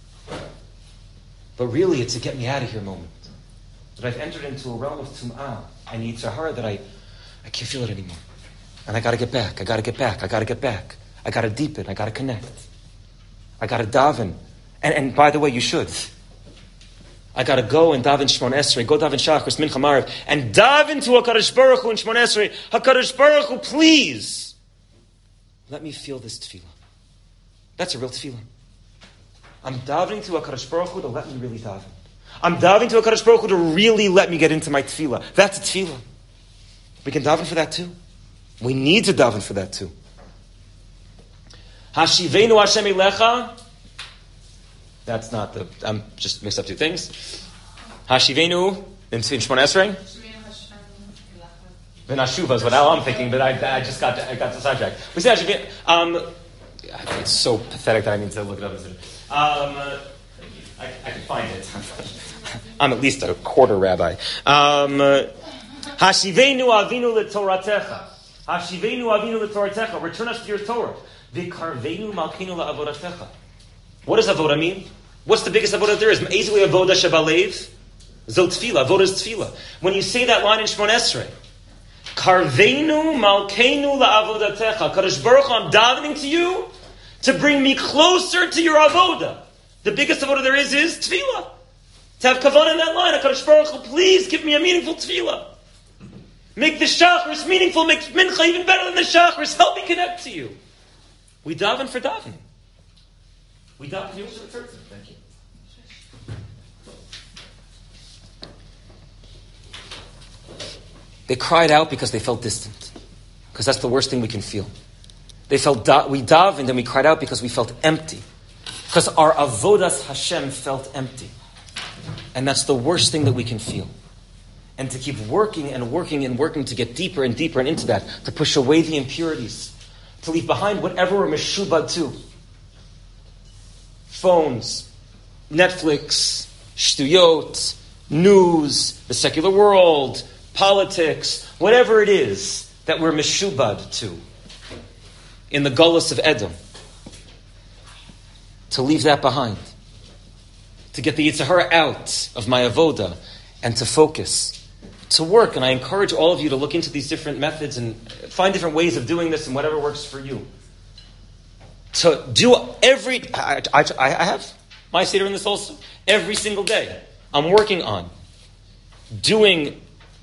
But really, it's a get me out of here moment. That I've entered into a realm of tum'ah and Yetzer Hara that I, I can't feel it anymore. And I got to get back. I got to get back. I got to get back. I got to deepen. I got to connect. I got to daven. And, and by the way, you should. I got to go and daven Shmon Esrei, go daven Shachris, Mincha Maariv, and daven to HaKadosh Baruch Hu in Shmon Esrei. HaKadosh Baruch Hu, please, let me feel this tefillah. That's a real tefillah. I'm davening to HaKadosh Baruch Hu to let me really daven. I'm davening to HaKadosh Baruch Hu to really let me get into my tefillah. That's a tefillah. We can daven for that too. We need to daven for that too. Hashivenu Hashem Elecha. That's not the, I'm just mixed up two things. Hashivenu in Shmon Esrei. V'nashuva is what now I'm thinking, but I, I just got I got the sidetrack. We say Hashivenu. Um, it's so pathetic that I need to look it up. Um, I, I can find it. I'm at least a quarter rabbi. Um, Hashivenu avinu l'toratecha. Hashivenu avinu l'toratecha. Return us to your Torah. V'karvenu malkeinu la'avodatecha. What does avodah mean? What's the biggest avodah there is? Easily avodah shebalev. Zot tefillah. Avodah is tefillah. When you say that line in Shmon Esrei, Karvenu malkeinu la'avodatecha. Kadosh Baruch Hu, I'm davening to you to bring me closer to your avodah. The biggest avodah there is is tefillah. To have kavanah in that line, HaKadosh Baruch Hu, please give me a meaningful tefillah. Make the shachris meaningful. Make mincha even better than the shachris. Help me connect to you. We daven for davening. We daven for you. Thank you. They cried out because they felt distant. Because that's the worst thing we can feel. They felt, da- we davened and we cried out because we felt empty. Because our avodas Hashem felt empty. And that's the worst thing that we can feel. And to keep working and working and working to get deeper and deeper and into that, to push away the impurities, to leave behind whatever we're meshubad to. Phones, Netflix, shtuyot, news, the secular world, politics, whatever it is that we're meshubad to in the gullus of Edom. To leave that behind. To get the Yetzer Hara out of my avoda and to focus. To work, and I encourage all of you to look into these different methods and find different ways of doing this and whatever works for you. To do every, I, I, I have my seder in this also, every single day. I'm working on doing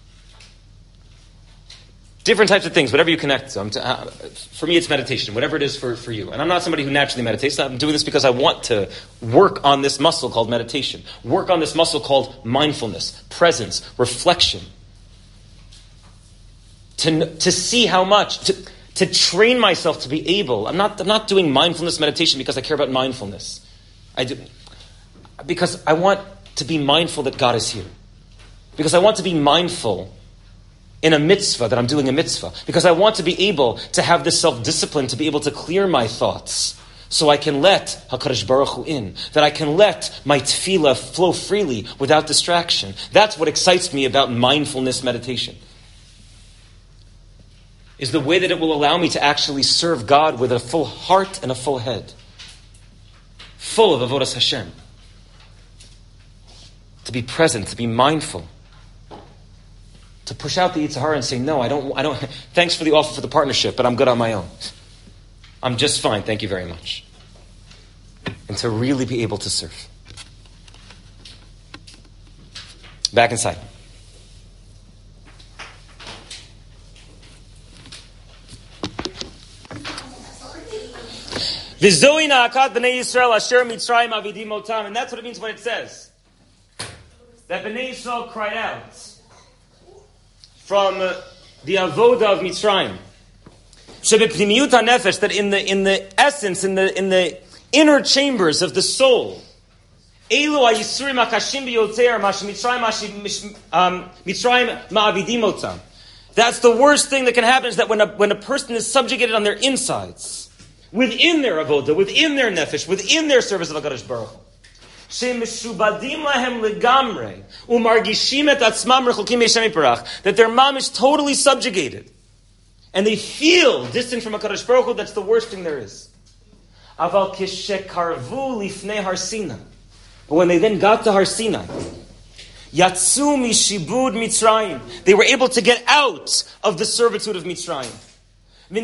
different types of things, whatever you connect to. I'm to uh, for me, it's meditation, whatever it is for, for you. And I'm not somebody who naturally meditates. I'm doing this because I want to work on this muscle called meditation. Work on this muscle called mindfulness, presence, reflection. To, to see how much, to, to train myself to be able. I'm not, I'm not doing mindfulness meditation because I care about mindfulness. I do, because I want to be mindful that God is here. Because I want to be mindful in a mitzvah, that I'm doing a mitzvah. Because I want to be able to have this self-discipline, to be able to clear my thoughts. So I can let HaKadosh Baruch Hu in. That I can let my tefillah flow freely without distraction. That's what excites me about mindfulness meditation. Is the way that it will allow me to actually serve God with a full heart and a full head. Full of avodas Hashem. To be present, to be mindful. To push out the Yetzer Hara and say, no, I don't, I don't, thanks for the offer for the partnership, but I'm good on my own. I'm just fine, thank you very much. And to really be able to serve. Back inside. V'zohi na'akat b'nei Yisrael asher mitzrayim avidim otam. And that's what it means when it says that b'nei Yisrael cried out from uh, the avoda of Mitzrayim. Shebepnimiyut hanefesh, that in the in the essence, in the in the inner chambers of the soul, elu hayisurim hakashim biyoter mash Mitzrayim um, Mitzrayim ma'avidim otam. That's the worst thing that can happen, is that when a when a person is subjugated on their insides, within their avoda, within their nefesh, within their service of HaKadosh Baruch Hu, shemishubadim lahem legamre umargishim et atzmam rechukim me'Hashem yitbarach, that their mom is totally subjugated, and they feel distant from HaKadosh Baruch Hu. That's the worst thing there is. Aval kishekarvu lifnei Har Sinai, but when they then got to Har Sinai, yatsu mishibud Mitzrayim, they were able to get out of the servitude of Mitzrayim. And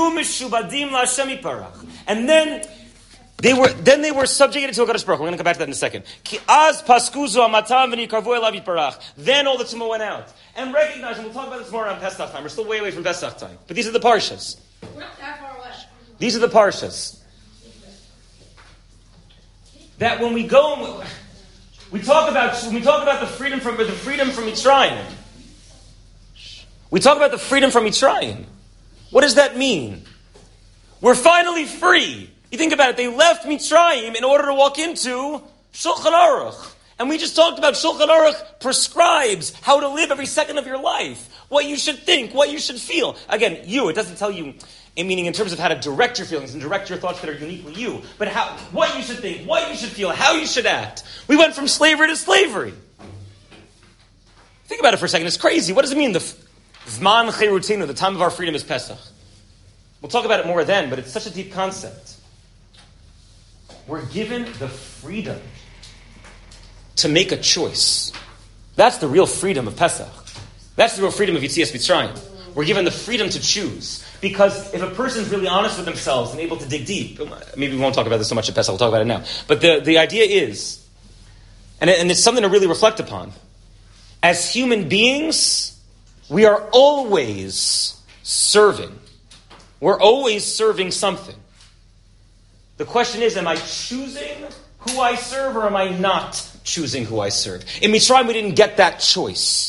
then they were then they were subjugated to HaKadosh Baruch Hu. We're going to come back to that in a second. Then all the tumah went out. And recognize, and we'll talk about this more around Pesach time. We're still way away from Pesach time. But these are the parshas. We're not that far away. These are the parshas. That when we go, we talk about when we talk about the freedom from the freedom from Mitzrayim. We talk about the freedom from Mitzrayim. What does that mean? We're finally free. You think about it. They left Mitzrayim in order to walk into Shulchan Aruch. And we just talked about Shulchan Aruch prescribes how to live every second of your life. What you should think, what you should feel. Again, you, it doesn't tell you, in meaning in terms of how to direct your feelings and direct your thoughts that are uniquely you. But how, what you should think, what you should feel, how you should act. We went from slavery to slavery. Think about it for a second. It's crazy. What does it mean? The Zman Cherutinu, the time of our freedom, is Pesach. We'll talk about it more then, but it's such a deep concept. We're given the freedom to make a choice. That's the real freedom of Pesach. That's the real freedom of Yetzias Mitzrayim. We're given the freedom to choose. Because if a person's really honest with themselves and able to dig deep, maybe we won't talk about this so much at Pesach, we'll talk about it now. But the, the idea is, and, it, and it's something to really reflect upon, as human beings, we are always serving. We're always serving something. The question is, am I choosing who I serve or am I not choosing who I serve? In Mitzrayim, we didn't get that choice.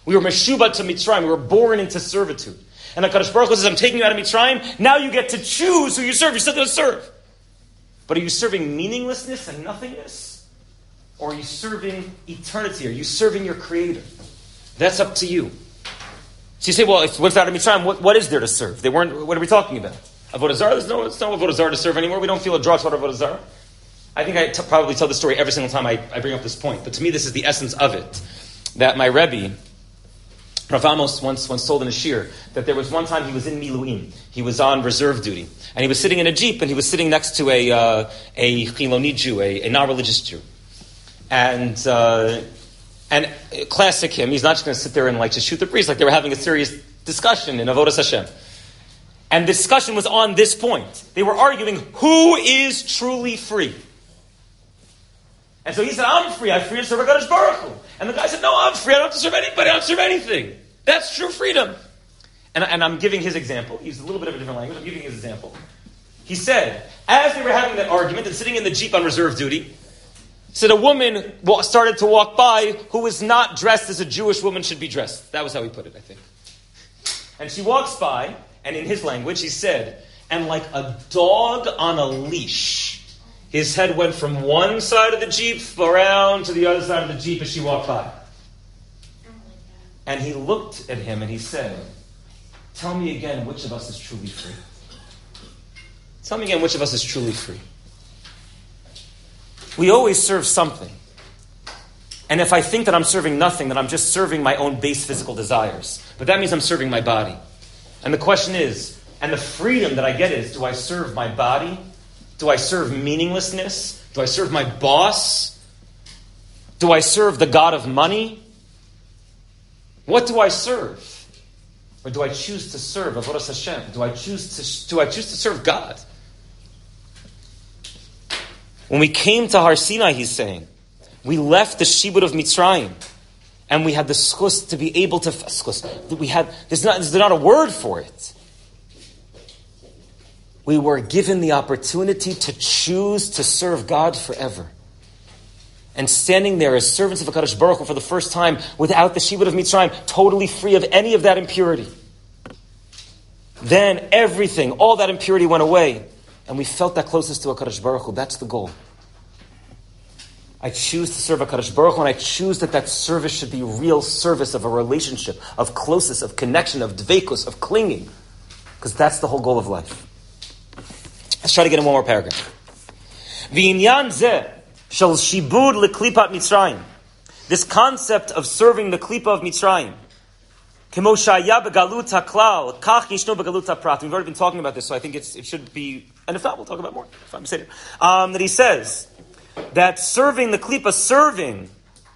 We were Meshubat to Mitzrayim. We were born into servitude. And HaKadosh Baruch Hu says, I'm taking you out of Mitzrayim. Now you get to choose who you serve. You're still going to serve. But are you serving meaninglessness and nothingness? Or are you serving eternity? Are you serving your Creator? That's up to you. So you say, well, if what's out of Mitzrayim, what, what is there to serve? They weren't. What are we talking about? Avodah Zarah? There's no, there's no Avodah Zarah to serve anymore. We don't feel a draw toward Avodah Zarah. I think I t- probably tell the story every single time I, I bring up this point. But to me, this is the essence of it. That my Rebbe, Rav Amos, once, once told in a shir that there was one time he was in Miluim. He was on reserve duty. And he was sitting in a jeep, and he was sitting next to a uh, a Chiloni Jew, a, a non-religious Jew. And uh, and classic him, he's not just going to sit there and like just shoot the breeze, like they were having a serious discussion in Avodas Hashem. And the discussion was on this point. They were arguing, who is truly free? And so he said, I'm free. I'm free to serve HaKadosh Baruch Hu. And the guy said, no, I'm free. I don't have to serve anybody. I don't have to serve anything. That's true freedom. And, and I'm giving his example. He's a little bit of a different language. I'm giving his example. He said, as they were having that argument and sitting in the jeep on reserve duty, said a woman started to walk by who was not dressed as a Jewish woman should be dressed. That was how he put it, I think. And she walks by, and in his language, he said, and like a dog on a leash, his head went from one side of the jeep around to the other side of the jeep as she walked by. And he looked at him and he said, tell me again which of us is truly free. Tell me again which of us is truly free. We always serve something. And if I think that I'm serving nothing, then I'm just serving my own base physical desires. But that means I'm serving my body. And the question is, and the freedom that I get is, do I serve my body? Do I serve meaninglessness? Do I serve my boss? Do I serve the God of money? What do I serve? Or do I choose to serve Avodas Hashem? Do I choose to do I choose to serve God? When we came to Har Sinai, he's saying, we left the Shibud of Mitzrayim, and we had the schus to be able to schus. We had there's not there's not a word for it. We were given the opportunity to choose to serve God forever. And standing there as servants of HaKadosh Baruch Hu for the first time without the Shibud of Mitzrayim, totally free of any of that impurity. Then everything, all that impurity went away. And we felt that closest to HaKadosh Baruch Hu. That's the goal. I choose to serve HaKadosh Baruch Hu, and I choose that that service should be real service of a relationship, of closeness, of connection, of dveikus, of clinging. Because that's the whole goal of life. Let's try to get in one more paragraph. V'inyan zeh shel shibud leklipat Mitzrayim. This concept of serving the klipa of Mitzrayim. Kemo shaya begalut haklal, kach yishno begalut haprat. We've already been talking about this, so I think it's, it should be, and if not, we'll talk about more. If I'm saying it. Um, that he says that serving the klipa, serving,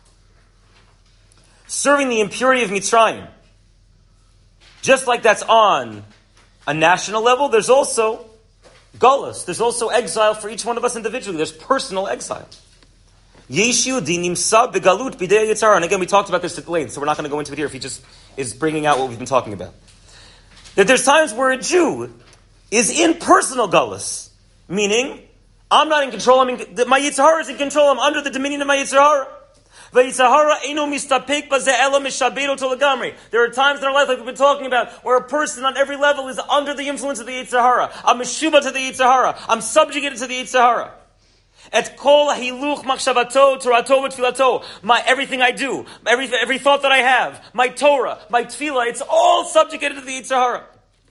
serving the impurity of Mitzrayim, just like that's on a national level, there's also Galus. There's also exile for each one of us individually. There's personal exile. Yeshu dinimsa begalut bidei yitzhara. And again, we talked about this at length, so we're not going to go into it here if he just is bringing out what we've been talking about. That there's times where a Jew is in personal galus, meaning I'm not in control. I'm in, my yitzhara is in control. I'm under the dominion of my yitzhara. There are times in our life, like we've been talking about, where a person on every level is under the influence of the Yetzer Hara. I'm meshuba to the Yetzer Hara. I'm subjugated to the Yetzer Hara. Et kol hiluch machshavato torato v'tfilato. My everything I do, every every thought that I have, my Torah, my tefillah, it's all subjugated to the Yetzer Hara.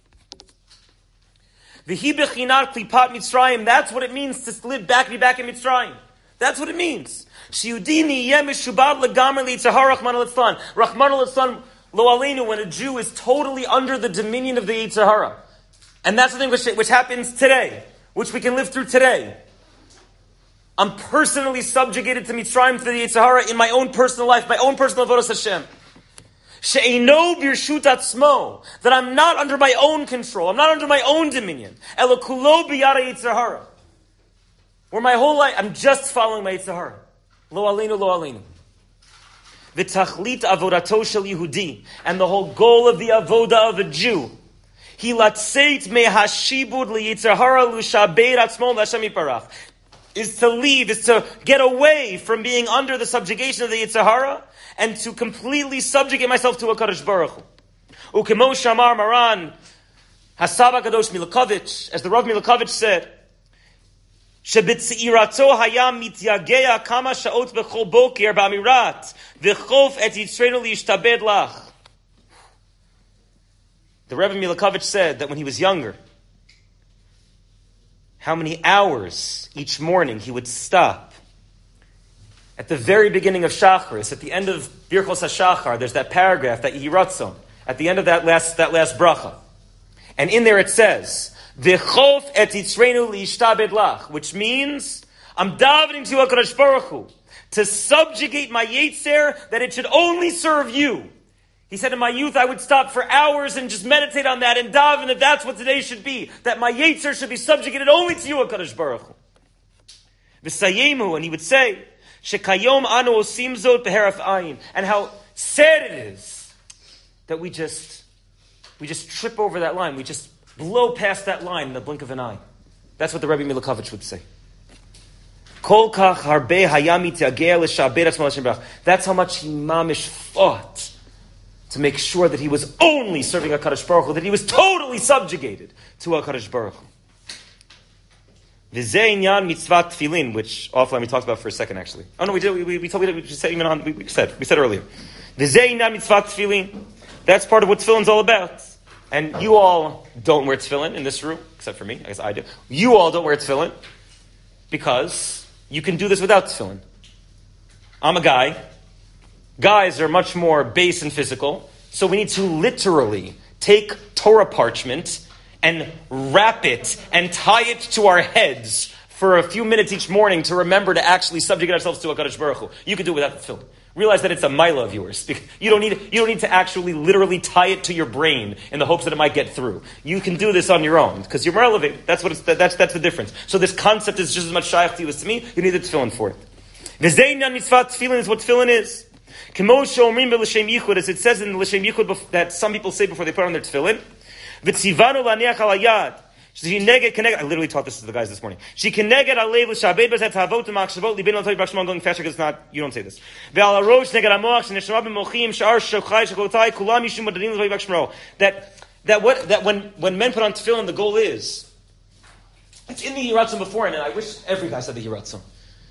V'hi bechinar klipat Mitzrayim. That's what it means to live back, be back in Mitzrayim. That's what it means. Shiudini yeh meshubad legamer liyitzhahara Rachman al-Litzlan. Rachman al-Litzlan lo aleinu, when a Jew is totally under the dominion of the Yetzer Hara. And that's the thing which, which happens today, which we can live through today. I'm personally subjugated to Mitzrayim through the Yetzer Hara in my own personal life, my own personal avodas Hashem. She'eino birshut atzmo, that I'm not under my own control, I'm not under my own dominion. Elo kulo biyada Yetzer Hara. Where my whole life, I'm just following my Yetzer Hara. Lo aleinu, lo aleinu. V'tachlit avodato shel Yehudi, and the whole goal of the avoda of a Jew, he latzeit mehashibud liYetzer Hara l'shabeir atzmo l'Hashem yiparach, is to leave, is to get away from being under the subjugation of the Yetzer Hara, and to completely subjugate myself to HaKadosh Baruch Hu. Ukemo Shamar Maran, Hasaba Kadosh Milakovich, as the Rav Milakovich said, Shebitzirato hayam mityagea kama shaot bechol boker ba'amirat v'chof et yitzreinu lishtabed lach. The Rebbe Milakovich said that when he was younger, how many hours each morning he would stop at the very beginning of Shacharis, at the end of Birchos HaShachar, there's that paragraph, that Yiratzon, at the end of that last that last bracha. And in there it says, V'chof et yitzreinu lishtabed lach, which means, I'm davening to HaKadosh Baruch Hu to subjugate my Yetzer, that it should only serve you. He said, in my youth, I would stop for hours and just meditate on that and daven that that's what today should be, that my Yetzer should be subjugated only to you, HaKadosh Baruch Hu. V'sayemu, and he would say, Shekayom anu osim zot beheraf ayin, and how sad it is that we just, we just trip over that line, we just blow past that line in the blink of an eye. That's what the Rebbe Milakovich would say. Kol kach harbe hayami tiageh l'shabed atzmo l'Hashem Barach. That's how much he mamish fought to make sure that he was only serving HaKadosh Baruch Hu, that he was totally subjugated to HaKadosh Baruch Hu. V'zeh inyan mitzvat tefillin, which offline we talked about for a second actually. Oh no, we did. We, we, we told we, we said even on we, we said we said earlier. V'zeh inyan mitzvat tefillin. That's part of what tefillin's all about. And you all don't wear tefillin in this room, except for me. I guess I do. You all don't wear tefillin because you can do this without tefillin. I'm a guy. Guys are much more base and physical, so we need to literally take Torah parchment and wrap it and tie it to our heads for a few minutes each morning to remember to actually subjugate ourselves to HaKadosh Baruch Hu. You can do it without the tefillin. Realize that it's a milah of yours. You don't need you don't need to actually literally tie it to your brain in the hopes that it might get through. You can do this on your own because you're more elevated. That's what it's, that's that's the difference. So this concept is just as much shaykh to you as to me. You need the tefillin for it. V'zeinan mitzvah tefillin is what tefillin is. As it says in the L'Shem Yichud that some people say before they put on their tefillin, V'tzivanu laniach al hayad. I literally taught this to the guys this morning. She can neged alev l'shabed bezet havot u'machshavot libin al toy b'shmon. Going faster because it's not. You don't say this. Ve'al harosh neged hamoach sheneshama b'mochim shar shochai shekotai kulam yishum b'dadim l'toy b'shmon. That that what that when when men put on tefillin, the goal is. It's in the Yiratzon before, and I wish every guy said the Yiratzon.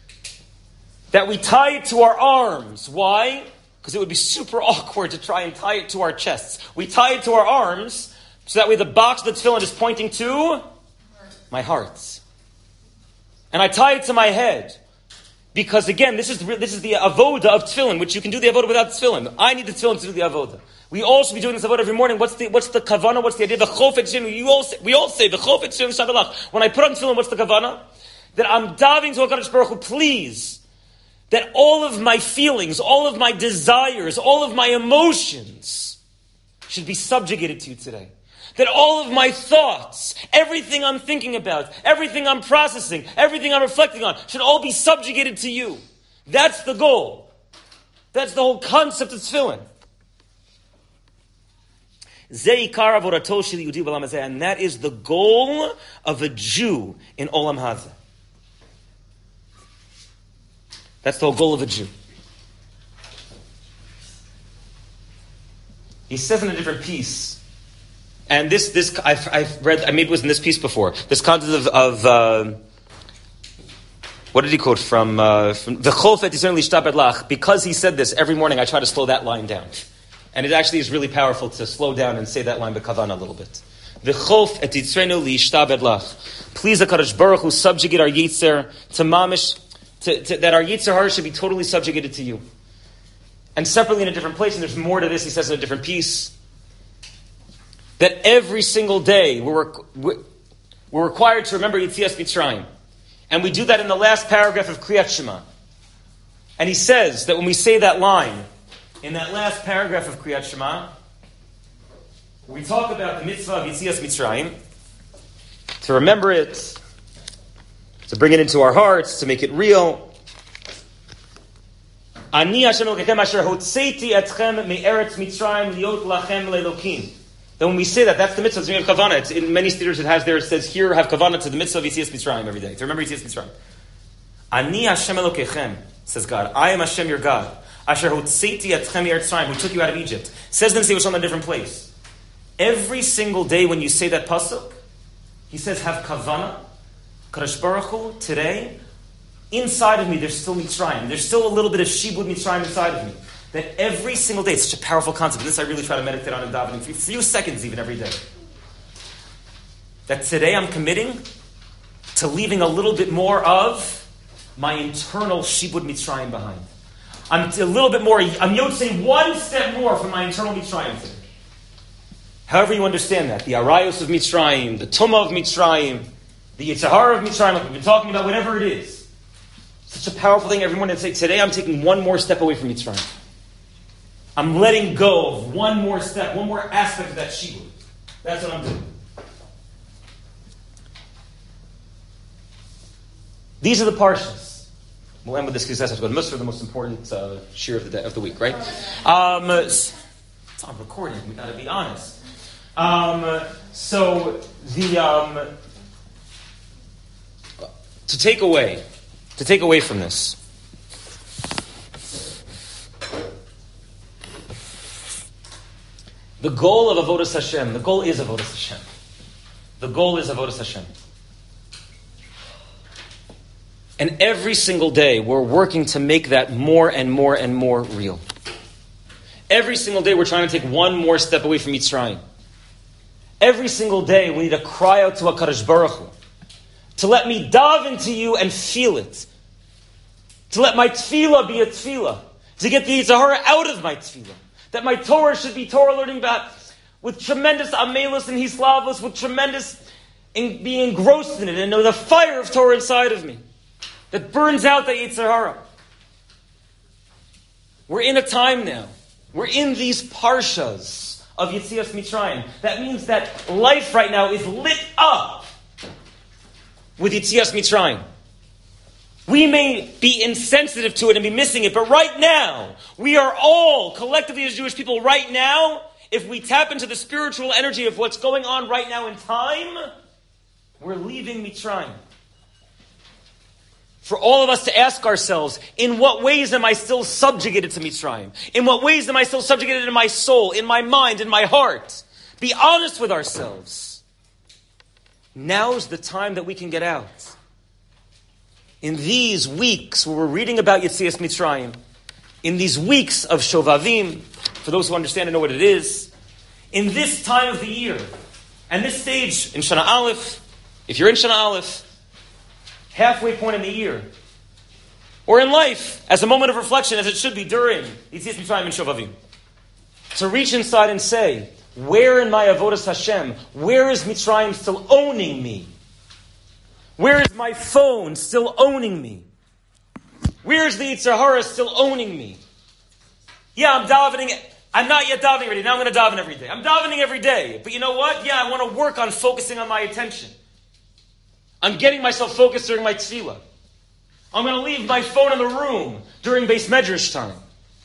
That we tie it to our arms. Why? Because it would be super awkward to try and tie it to our chests. We tie it to our arms. So that way the box of the tefillin is pointing to my heart. And I tie it to my head. Because again, this is the, this is the avoda of tefillin, which you can do the avoda without tefillin. I need the tefillin to do the avoda. We all should be doing this avoda every morning. What's the what's the kavana? What's the idea? The chofet shinu. You all say, we all say the chofet shinu shabalach. When I put on tefillin, what's the kavana? That I'm davening to HaKadosh Baruch Hu, please, that all of my feelings, all of my desires, all of my emotions should be subjugated to you today. That all of my thoughts, everything I'm thinking about, everything I'm processing, everything I'm reflecting on, should all be subjugated to you. That's the goal. That's the whole concept of tefillin. And that is the goal of a Jew in Olam Hazeh. That's the whole goal of a Jew. He says in a different piece, and this, this I've, I've read, I maybe it was in this piece before. This concept of, of uh, what did he quote from? Uh, from the Chofet Yisrael Lishtabed Lach. Because he said this every morning, I try to slow that line down, and it actually is really powerful to slow down and say that line b'kavan a little bit. The Chofet Yisrael Lishtabed Lach. Please, HaKadosh Baruch Hu, subjugate our Yitzer to mamish, to, to, that our Yitzer heart should be totally subjugated to you. And separately in a different place, and there's more to this. He says in a different piece. That every single day we're, we're required to remember Yetzias Mitzrayim. And we do that in the last paragraph of Kriyat Shema. And he says that when we say that line, in that last paragraph of Kriyat Shema, we talk about the mitzvah of Yetzias Mitzrayim, to remember it, to bring it into our hearts, to make it real. Ani Hashem Elokeichem asher hotzeiti etchem me'eretz Mitzrayim liot lachem le'elokim. Then when we say that, that's the mitzvah of Kavanah. It's, in many theaters it has there, it says here, have Kavanah to the mitzvah of Yetzias Mitzrayim every day. To remember Yetzias Mitzrayim. Ani Hashem Elokeichem, says God. I am Hashem your God. Asher hotzeti etchem me'eretz Mitzrayim, who took you out of Egypt. Says the Nesiv Shalom in a different place. Every single day when you say that pasuk, he says, have kavana, Kadosh Baruch Hu, today, inside of me there's still Mitzrayim. There's still a little bit of Shibud Mitzrayim inside of me. That every single day, it's such a powerful concept. This I really try to meditate on in davening for a few seconds even every day. That today I'm committing to leaving a little bit more of my internal Shibud Mitzrayim behind. I'm a little bit more, I'm yotzei one step more from my internal Mitzrayim today. However you understand that. The Arayos of Mitzrayim, the Tumah of Mitzrayim, the Yetzer Hara of Mitzrayim, like we've been talking about, whatever it is. Such a powerful thing every morning to say, today I'm taking one more step away from Mitzrayim. I'm letting go of one more step, one more aspect of that shibud. That's what I'm doing. These are the parshas. We'll end with this because that's going to go to Musar, the most important uh, shir of the day, of the week, right? Um, it's on recording. We got to be honest. Um, so the um, to take away, to take away from this. The goal of Avodas Hashem, the goal is Avodas Hashem. The goal is Avodas Hashem. And every single day, we're working to make that more and more and more real. Every single day, we're trying to take one more step away from Mitzrayim. Every single day, we need to cry out to HaKadosh Baruch Hu, to let me dive into you and feel it. To let my tefillah be a tefillah. To get the Yetzer Hara out of my tefillah. That my Torah should be Torah learning about with tremendous amelus and hislavos, with tremendous in, being engrossed in it, and the fire of Torah inside of me that burns out the Yetzer Hara. We're in a time now. We're in these parshas of Yetzias Mitzrayim. That means that life right now is lit up with Yetzias Mitzrayim. We may be insensitive to it and be missing it, but right now, we are all, collectively as Jewish people, right now, if we tap into the spiritual energy of what's going on right now in time, we're leaving Mitzrayim. For all of us to ask ourselves, in what ways am I still subjugated to Mitzrayim? In what ways am I still subjugated in my soul, in my mind, in my heart? Be honest with ourselves. Now's the time that we can get out. In these weeks where we're reading about Yetzias Mitzrayim, in these weeks of Shovavim, for those who understand and know what it is, in this time of the year, and this stage in Shana Aleph, if you're in Shana Aleph, halfway point in the year, or in life, as a moment of reflection, as it should be during Yetzias Mitzrayim and Shovavim, to reach inside and say, where in my Avodas Hashem, where is Mitzrayim still owning me? Where is my phone still owning me? Where is the Yetzer Hara still owning me? Yeah, I'm davening. I'm not yet davening every day. Now I'm going to daven every day. I'm davening every day. But you know what? Yeah, I want to work on focusing on my attention. I'm getting myself focused during my tefillah. I'm going to leave my phone in the room during Beis Medrash time.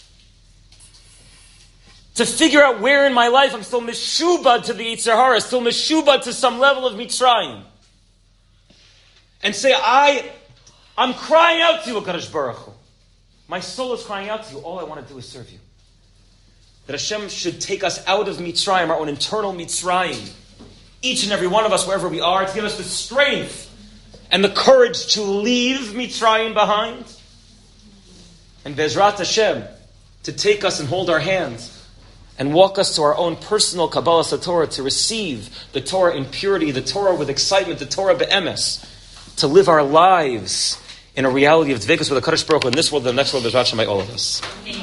To figure out where in my life I'm still meshubad to the Yetzer Hara, still meshubad to some level of Mitzrayim. And say, I, I'm crying out to you, HaKadosh Baruch Hu. My soul is crying out to you. All I want to do is serve you. That Hashem should take us out of Mitzrayim, our own internal Mitzrayim. Each and every one of us, wherever we are, to give us the strength and the courage to leave Mitzrayim behind. And Bezrat Hashem, to take us and hold our hands and walk us to our own personal Kabbalah Torah, to receive the Torah in purity, the Torah with excitement, the Torah be'emes, to live our lives in a reality of dvekus with the HaKadosh Baruch Hu in this world and the next world, Bezrat Hashem, by all of us.